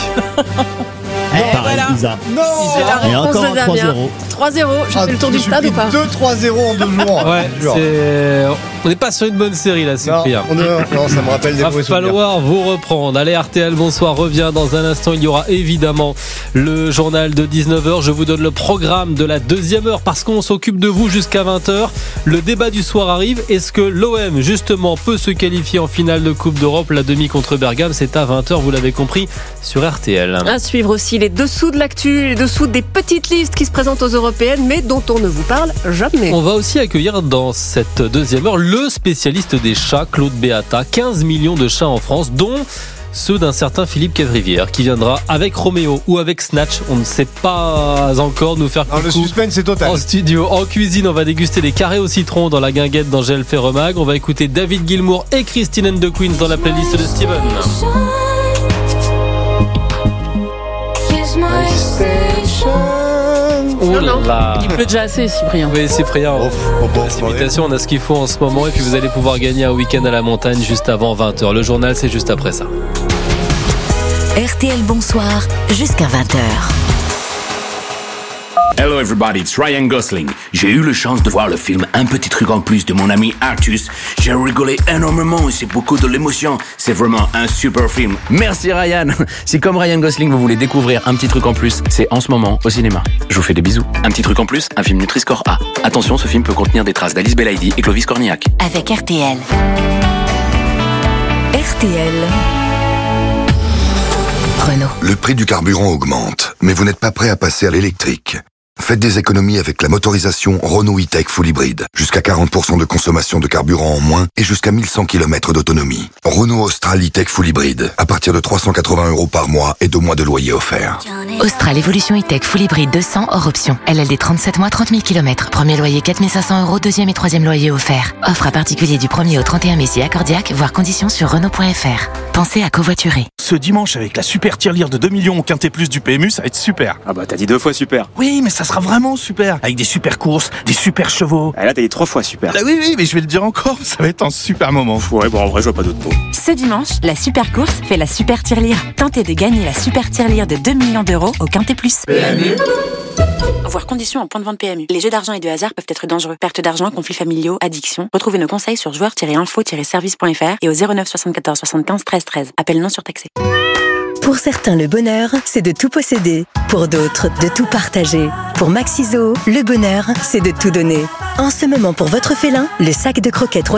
Pareil, Isa. Non, c'est la Et réponse encore de un Damien. 3-0. 3-0. Je fais le tour du stade ou pas ? 2-3-0 en 2 jours. Ouais, On n'est pas sur une bonne série là, Cyprien. Non, ça me rappelle des mauvais souvenirs. Il va falloir vous reprendre. Allez, RTL, bonsoir, revient dans un instant. Il y aura évidemment le journal de 19h. Je vous donne le programme de la deuxième heure parce qu'on s'occupe de vous jusqu'à 20h. Le débat du soir arrive. Est-ce que l'OM, justement, peut se qualifier en finale de Coupe d'Europe? La demi contre Bergame, c'est à 20h, vous l'avez compris, sur RTL. À suivre aussi les dessous de l'actu, les dessous des petites listes qui se présentent aux européennes, mais dont on ne vous parle jamais. On va aussi accueillir dans cette deuxième heure le spécialiste des chats, Claude Beata. 15 millions de chats en France, dont ceux d'un certain Philippe Cavrivière, qui viendra avec Roméo ou avec Snatch. On ne sait pas encore, nous faire coucou. Le suspense est total. En studio, en cuisine, on va déguster des carrés au citron dans la guinguette d'Angèle Ferremag. On va écouter David Gilmour et Christine and the Queens dans la playlist de Steven. Oh là. Il pleut déjà assez, Cyprien. Oui, Cyprien. Invitation, on a ce qu'il faut en ce moment. Et puis vous allez pouvoir gagner un week-end à la montagne juste avant 20h. Le journal, c'est juste après ça. RTL Bonsoir, jusqu'à 20h. Hello everybody, it's Ryan Gosling. J'ai eu la chance de voir le film Un petit truc en plus de mon ami Artus. J'ai rigolé énormément et c'est beaucoup de l'émotion. C'est vraiment un super film. Merci Ryan. Si comme Ryan Gosling vous voulez découvrir Un petit truc en plus, c'est en ce moment au cinéma. Je vous fais des bisous. Un petit truc en plus, un film Nutri-Score A. Attention, ce film peut contenir des traces d'Alice Belaïdi et Clovis Cornillac. Avec RTL. RTL. Renault. Le prix du carburant augmente, mais vous n'êtes pas prêt à passer à l'électrique. Faites des économies avec la motorisation Renault E-Tech Full Hybrid. Jusqu'à 40% de consommation de carburant en moins et jusqu'à 1100 km d'autonomie. Renault Austral E-Tech Full Hybrid. À partir de 380 € par mois et 2 mois de loyer offert. Austral Evolution E-Tech Full Hybrid 200 hors option. LLD 37 mois, 30 000 km. Premier loyer 4 500 €, deuxième et troisième loyer offert. Offre à particulier du 1er au 31 mai si accordiaque, voire conditions sur Renault.fr. Pensez à covoiturer. Ce dimanche, avec la super tirelire de 2 millions au quintet plus du PMU, ça va être super. Ah bah t'as dit 2 fois super. Oui, mais ça sera vraiment super. Avec des super courses, des super chevaux. Ah là t'as dit 3 fois super. Ah oui, mais je vais le dire encore, ça va être un super moment. Ouais, bon en vrai je vois pas d'autres mots. Ce dimanche, la super course fait la super tirelire. Tentez de gagner la super tirelire de 2 millions € au quintet plus. PMU. Voir conditions en point de vente PMU. Les jeux d'argent et de hasard peuvent être dangereux. Perte d'argent, conflits familiaux, addiction. Retrouvez nos conseils sur joueurs-info-service.fr et au 09 74 75 13 13. Appel non surtaxé. Pour certains, le bonheur, c'est de tout posséder. Pour d'autres, de tout partager. Pour Maxiso, le bonheur, c'est de tout donner. En ce moment, pour votre félin, le sac de croquettes